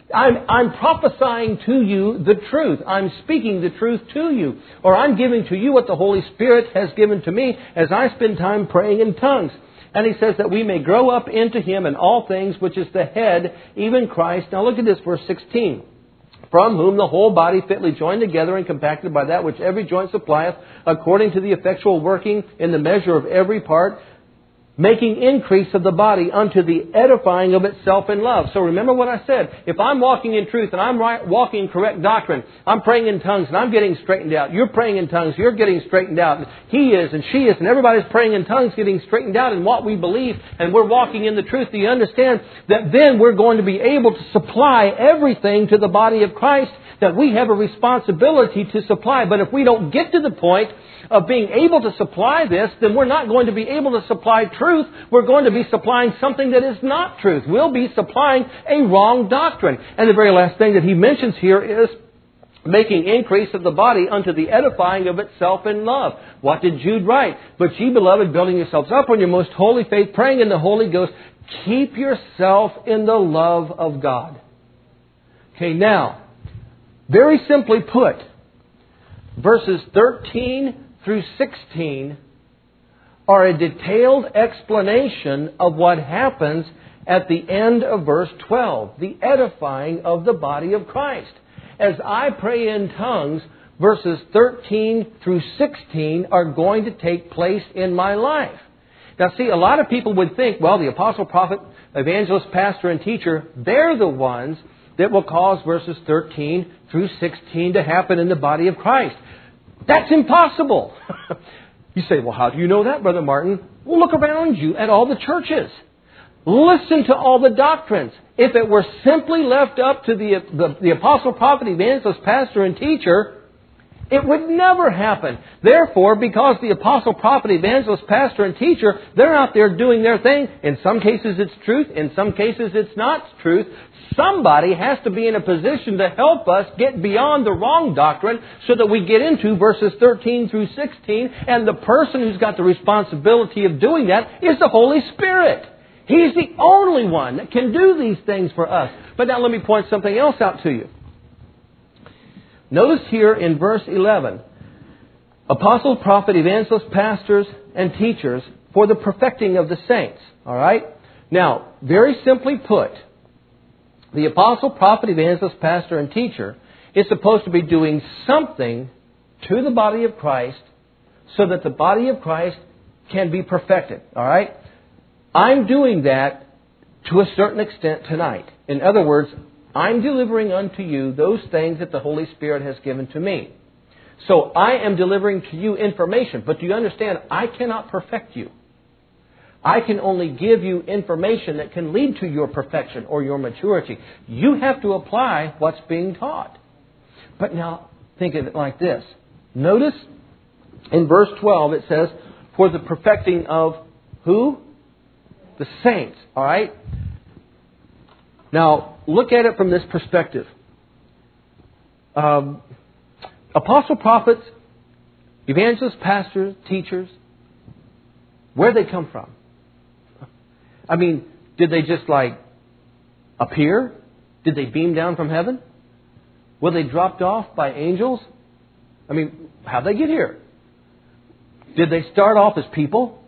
I'm, I'm prophesying to you the truth. I'm speaking the truth to you. Or I'm giving to you what the Holy Spirit has given to me as I spend time praying in tongues. And he says that we may grow up into Him in all things, which is the head, even Christ. Now look at this, verse sixteen. From whom the whole body fitly joined together and compacted by that which every joint supplieth, according to the effectual working in the measure of every part, making increase of the body unto the edifying of itself in love. So remember what I said. If I'm walking in truth and I'm right, walking in correct doctrine, I'm praying in tongues and I'm getting straightened out. You're praying in tongues, you're getting straightened out. He is and she is and everybody's praying in tongues, getting straightened out in what we believe, and we're walking in the truth. Do you understand that then we're going to be able to supply everything to the body of Christ that we have a responsibility to supply? But if we don't get to the point of being able to supply this, then we're not going to be able to supply truth. We're going to be supplying something that is not truth. We'll be supplying a wrong doctrine. And the very last thing that he mentions here is making increase of the body unto the edifying of itself in love. What did Jude write? But ye, beloved, building yourselves up on your most holy faith, praying in the Holy Ghost, keep yourself in the love of God. Okay, now, very simply put, verses thirteen through sixteen are a detailed explanation of what happens at the end of verse twelve, the edifying of the body of Christ. As I pray in tongues, verses thirteen through sixteen are going to take place in my life. Now see, a lot of people would think, well, the apostle, prophet, evangelist, pastor, and teacher, they're the ones that will cause verses thirteen through sixteen to happen in the body of Christ. That's impossible. You say, well, how do you know that, Brother Martin? Well, look around you at all the churches. Listen to all the doctrines. If it were simply left up to the, the, the apostle, prophet, evangelist, pastor, and teacher, it would never happen. Therefore, because the apostle, prophet, evangelist, pastor, and teacher, they're out there doing their thing. In some cases it's truth. In some cases it's not truth. Somebody has to be in a position to help us get beyond the wrong doctrine so that we get into verses thirteen through sixteen. And the person who's got the responsibility of doing that is the Holy Spirit. He's the only one that can do these things for us. But now let me point something else out to you. Notice here in verse eleven, apostles, prophet, evangelists, pastors, and teachers for the perfecting of the saints. All right? Now, very simply put, the apostle, prophet, evangelist, pastor, and teacher is supposed to be doing something to the body of Christ so that the body of Christ can be perfected. All right? I'm doing that to a certain extent tonight. In other words, I'm delivering unto you those things that the Holy Spirit has given to me. So I am delivering to you information. But do you understand? I cannot perfect you. I can only give you information that can lead to your perfection or your maturity. You have to apply what's being taught. But now, think of it like this. Notice in verse twelve it says, for the perfecting of who? The saints. All right? Now, look at it from this perspective. Um, apostle, prophets, evangelists, pastors, teachers, where'd they come from? I mean, did they just like appear? Did they beam down from heaven? Were they dropped off by angels? I mean, how'd they get here? Did they start off as people?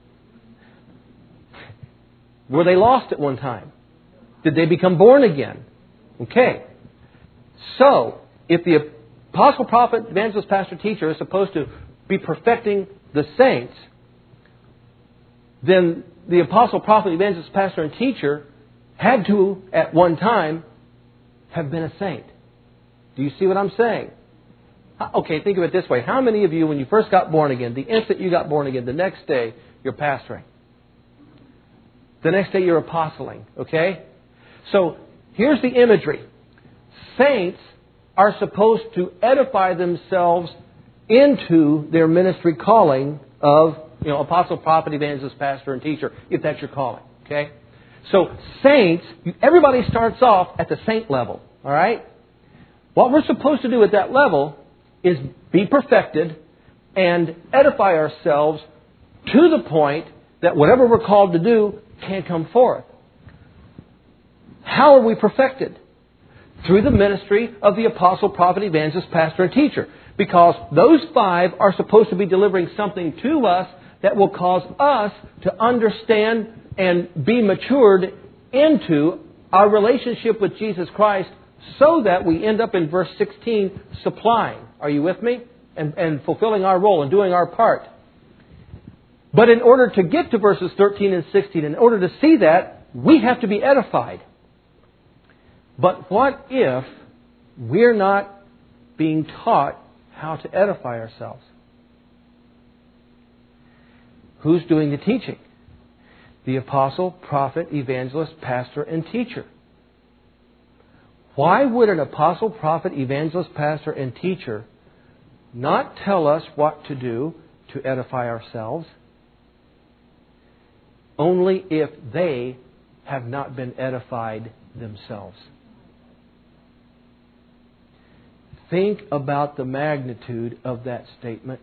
Were they lost at one time? Did they become born again? Okay. So, if the apostle, prophet, evangelist, pastor, teacher is supposed to be perfecting the saints, then the apostle, prophet, evangelist, pastor, and teacher had to, at one time, have been a saint. Do you see what I'm saying? Okay, think of it this way. How many of you, when you first got born again, the instant you got born again, the next day, you're pastoring? The next day, you're apostling. Okay? So, here's the imagery. Saints are supposed to edify themselves into their ministry calling of, you know, apostle, prophet, evangelist, pastor, and teacher, if that's your calling. Okay? So, saints, everybody starts off at the saint level. All right? What we're supposed to do at that level is be perfected and edify ourselves to the point that whatever we're called to do can come forth. How are we perfected? through the ministry of the apostle, prophet, evangelist, pastor, and teacher. Because those five are supposed to be delivering something to us that will cause us to understand and be matured into our relationship with Jesus Christ, so that we end up in verse sixteen supplying. Are you with me? And, and fulfilling our role and doing our part. But in order to get to verses thirteen and sixteen, in order to see that, we have to be edified. But what if we're not being taught how to edify ourselves? Who's doing the teaching? The apostle, prophet, evangelist, pastor, and teacher. Why would an apostle, prophet, evangelist, pastor, and teacher not tell us what to do to edify ourselves? Only if they have not been edified themselves. Think about the magnitude of that statement.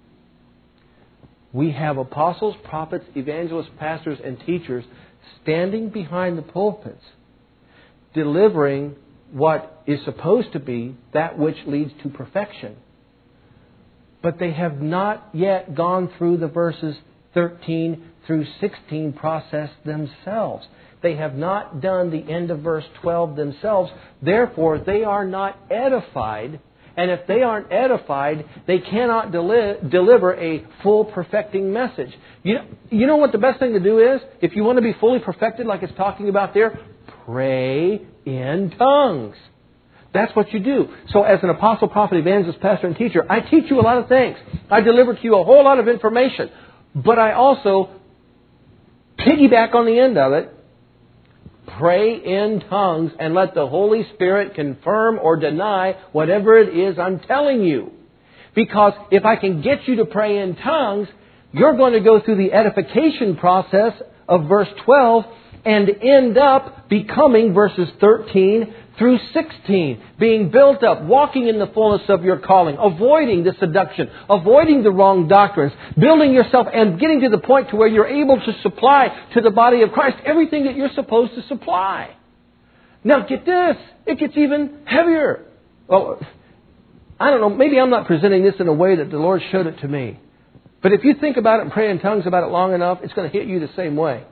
We have apostles, prophets, evangelists, pastors, and teachers standing behind the pulpits, delivering what is supposed to be that which leads to perfection. But they have not yet gone through the verses thirteen through sixteen process themselves. They have not done the end of verse twelve themselves. Therefore, they are not edified. And if they aren't edified, they cannot deli- deliver a full perfecting message. You know, you know what the best thing to do is? If you want to be fully perfected, like it's talking about there, pray in tongues. That's what you do. So as an apostle, prophet, evangelist, pastor, and teacher, I teach you a lot of things. I deliver to you a whole lot of information. But I also piggyback on the end of it. Pray in tongues and let the Holy Spirit confirm or deny whatever it is I'm telling you. Because if I can get you to pray in tongues, you're going to go through the edification process of verse twelve and end up becoming verses thirteen through sixteen. Being built up, walking in the fullness of your calling, avoiding the seduction, avoiding the wrong doctrines, building yourself and getting to the point to where you're able to supply to the body of Christ everything that you're supposed to supply. Now get this, it gets even heavier. Well, I don't know, maybe I'm not presenting this in a way that the Lord showed it to me. But if you think about it and pray in tongues about it long enough, it's going to hit you the same way.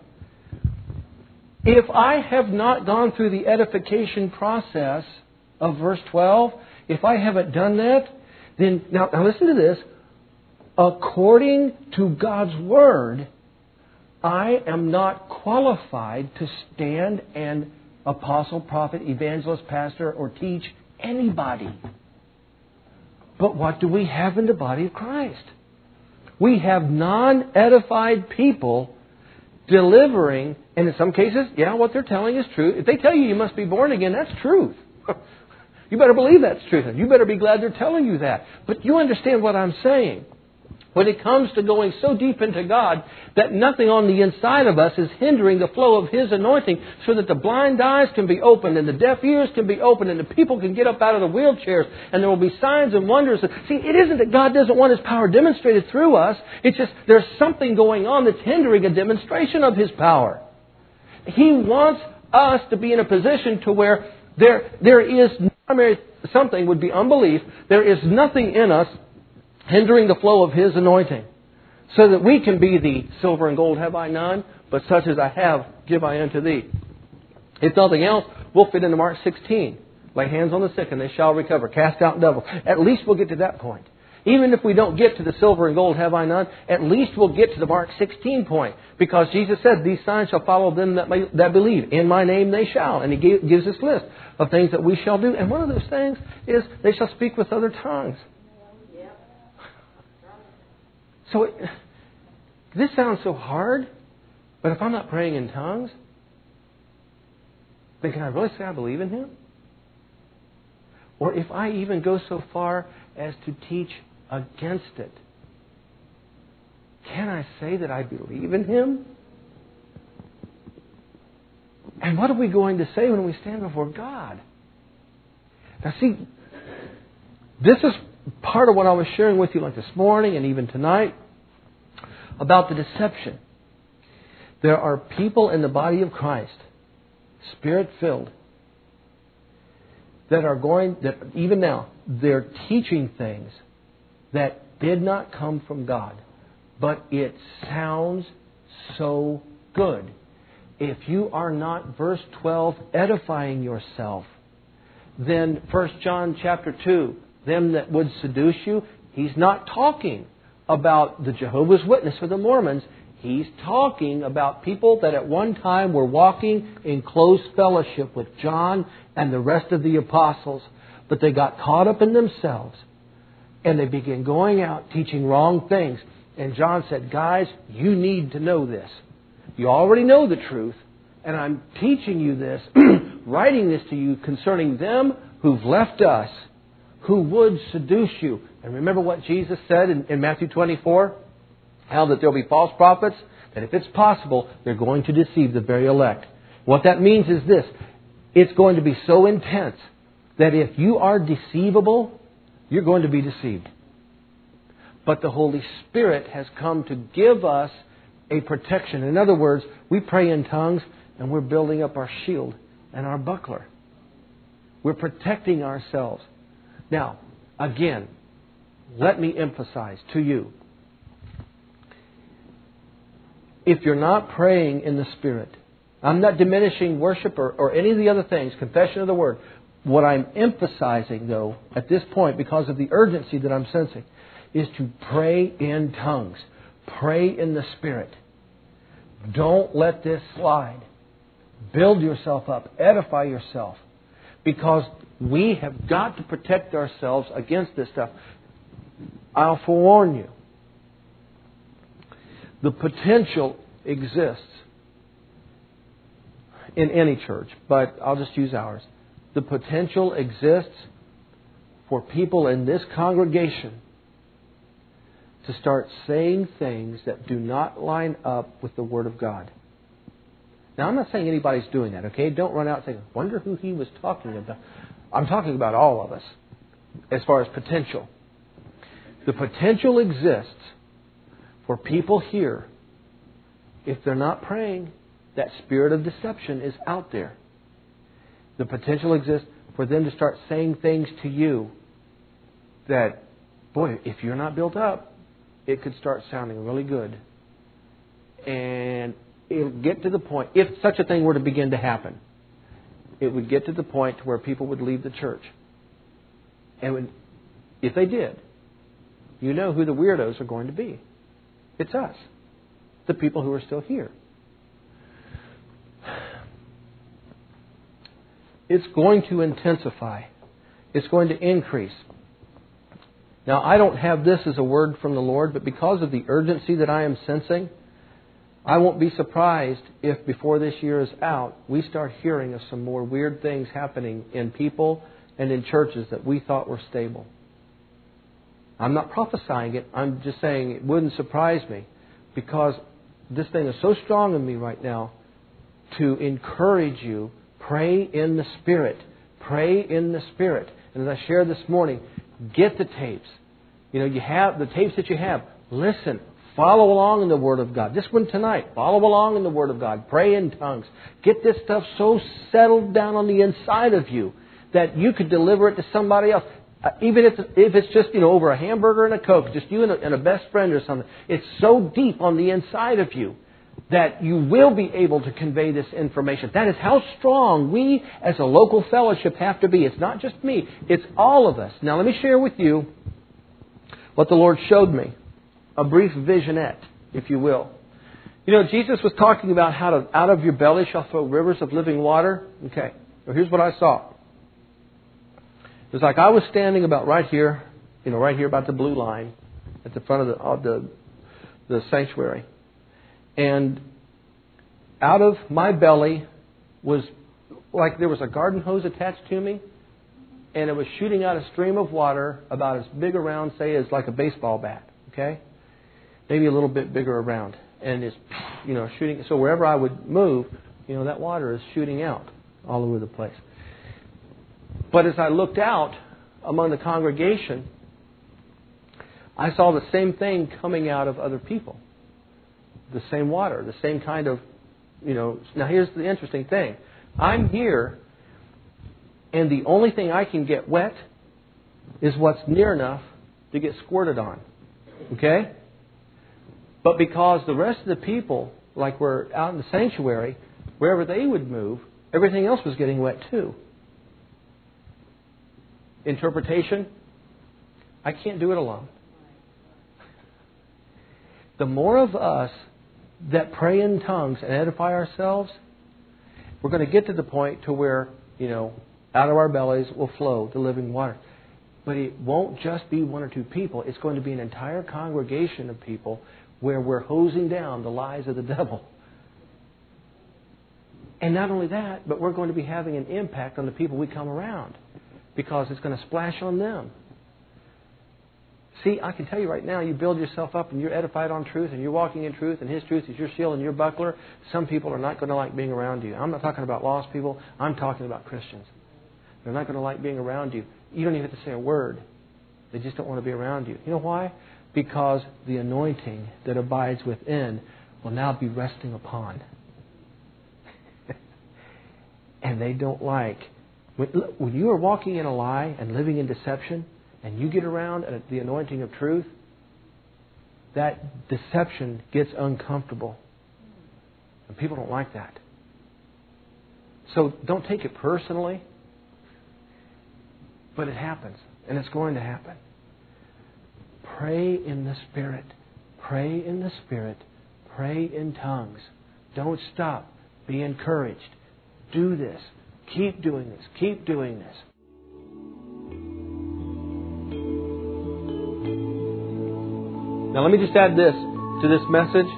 If I have not gone through the edification process of verse twelve, if I haven't done that, then, now, now listen to this. According to God's Word, I am not qualified to stand and apostle, prophet, evangelist, pastor, or teach anybody. But what do we have in the body of Christ? We have non-edified people delivering, and in some cases, yeah, what they're telling is true. If they tell you you must be born again, that's truth. You better believe that's truth. You better be glad they're telling you that. But you understand what I'm saying. When it comes to going so deep into God that nothing on the inside of us is hindering the flow of His anointing, so that the blind eyes can be opened and the deaf ears can be opened and the people can get up out of the wheelchairs and there will be signs and wonders. See, it isn't that God doesn't want His power demonstrated through us. It's just there's something going on that's hindering a demonstration of His power. He wants us to be in a position to where there there is primary something would be unbelief. There is nothing in us hindering the flow of His anointing, so that we can be the silver and gold have I none, but such as I have give I unto thee. If nothing else, we'll fit into Mark sixteen. Lay hands on the sick and they shall recover. Cast out devils. At least we'll get to that point. Even if we don't get to the silver and gold have I none, at least we'll get to the Mark sixteen point. Because Jesus said, these signs shall follow them that, may, that believe. In my name they shall. And He gave, gives this list of things that we shall do. And one of those things is they shall speak with other tongues. So it, this sounds so hard, but if I'm not praying in tongues, then can I really say I believe in Him? Or if I even go so far as to teach against it, can I say that I believe in Him? And what are we going to say when we stand before God? Now see, this is part of what I was sharing with you like this morning and even tonight about the deception. There are people in the body of Christ, Spirit-filled, that are going, that even now, they're teaching things that did not come from God. But it sounds so good. If you are not, verse twelve, edifying yourself, then First John chapter two, them that would seduce you, he's not talking about the Jehovah's Witness or the Mormons. He's talking about people that at one time were walking in close fellowship with John and the rest of the apostles. But they got caught up in themselves. And they began going out teaching wrong things. And John said, guys, you need to know this. You already know the truth. And I'm teaching you this, writing this to you concerning them who've left us, who would seduce you. And remember what Jesus said in, in Matthew twenty-four? How that there will be false prophets, that if it's possible, they're going to deceive the very elect. What that means is this. It's going to be so intense that if you are deceivable, you're going to be deceived. But the Holy Spirit has come to give us a protection. In other words, we pray in tongues and we're building up our shield and our buckler. We're protecting ourselves. Now, again, let me emphasize to you, if you're not praying in the Spirit, I'm not diminishing worship or, or any of the other things, confession of the Word. What I'm emphasizing, though, at this point, because of the urgency that I'm sensing, is to pray in tongues. Pray in the Spirit. Don't let this slide. Build yourself up. Edify yourself. Because we have got to protect ourselves against this stuff. I'll forewarn you. The potential exists in any church, but I'll just use ours. The potential exists for people in this congregation to start saying things that do not line up with the Word of God. Now, I'm not saying anybody's doing that, okay? Don't run out and say, wonder who he was talking about. I'm talking about all of us as far as potential. The potential exists for people here, if they're not praying, that spirit of deception is out there. The potential exists for them to start saying things to you that, boy, if you're not built up, it could start sounding really good. And it'll get to the point, if such a thing were to begin to happen, it would get to the point to where people would leave the church. And when, if they did, you know who the weirdos are going to be. It's us, the people who are still here. It's going to intensify. It's going to increase. Now, I don't have this as a word from the Lord, but because of the urgency that I am sensing, I won't be surprised if before this year is out, we start hearing of some more weird things happening in people and in churches that we thought were stable. I'm not prophesying it. I'm just saying it wouldn't surprise me, because this thing is so strong in me right now to encourage you. Pray in the Spirit. Pray in the Spirit. And as I shared this morning, get the tapes. You know, you have the tapes that you have. Listen. Follow along in the Word of God. This one tonight. Follow along in the Word of God. Pray in tongues. Get this stuff so settled down on the inside of you that you could deliver it to somebody else. Uh, even if, if it's just, you know, over a hamburger and a Coke, just you and a, and a best friend or something. It's so deep on the inside of you that you will be able to convey this information. That is how strong we as a local fellowship have to be. It's not just me. It's all of us. Now let me share with you what the Lord showed me. A brief visionette, if you will. You know, Jesus was talking about how to, out of your belly shall flow rivers of living water. Okay, so here's what I saw. It was like I was standing about right here, you know, right here about the blue line at the front of the, of the, the sanctuary. And out of my belly was like there was a garden hose attached to me, and it was shooting out a stream of water about as big around, say, as like a baseball bat. Okay? Maybe a little bit bigger around. And it's, you know, shooting. So wherever I would move, you know, that water is shooting out all over the place. But as I looked out among the congregation, I saw the same thing coming out of other people. The same water, the same kind of, you know. Now here's the interesting thing. I'm here And the only thing I can get wet is what's near enough to get squirted on. Okay? But because the rest of the people, like we're out in the sanctuary, wherever they would move, everything else was getting wet too. Interpretation, I can't do it alone. The more of us that pray in tongues and edify ourselves, we're going to get to the point to where, you know, out of our bellies will flow the living water. But it won't just be one or two people. It's going to be an entire congregation of people where we're hosing down the lies of the devil. And not only that, but we're going to be having an impact on the people we come around, because it's going to splash on them. See, I can tell you right now, you build yourself up and you're edified on truth and you're walking in truth and His truth is your shield and your buckler. Some people are not going to like being around you. I'm not talking about lost people. I'm talking about Christians. They're not going to like being around you. You don't even have to say a word. They just don't want to be around you. You know why? Because the anointing that abides within will now be resting upon. And they don't like. When, when you are walking in a lie and living in deception, and you get around the anointing of truth, that deception gets uncomfortable. And people don't like that. So don't take it personally. But it happens. And it's going to happen. Pray in the Spirit. Pray in the Spirit. Pray in tongues. Don't stop. Be encouraged. Do this. Keep doing this. Keep doing this. Now let me just add this to this message.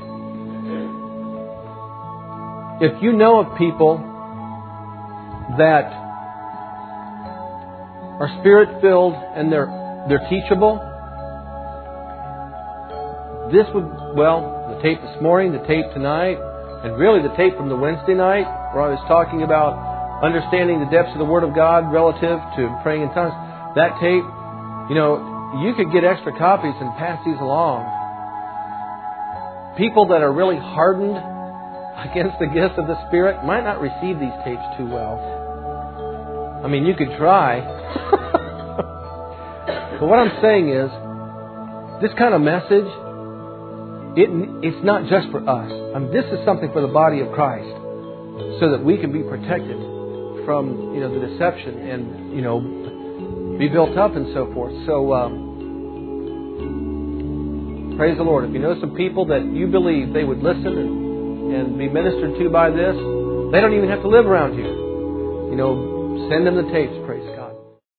If you know of people that are Spirit-filled and they're they're teachable, this would, well, the tape this morning, the tape tonight, and really the tape from the Wednesday night where I was talking about understanding the depths of the Word of God relative to praying in tongues, that tape, you know, you could get extra copies and pass these along. People that are really hardened against the gifts of the Spirit might not receive these tapes too well. I mean, you could try. But what I'm saying is, this kind of message, it it's not just for us. I mean, this is something for the body of Christ, so that we can be protected from, you know, the deception and, you know, be built up and so forth. So, um, praise the Lord. If you know some people that you believe they would listen and, and be ministered to by this, they don't even have to live around you. You know, send them the tapes, praise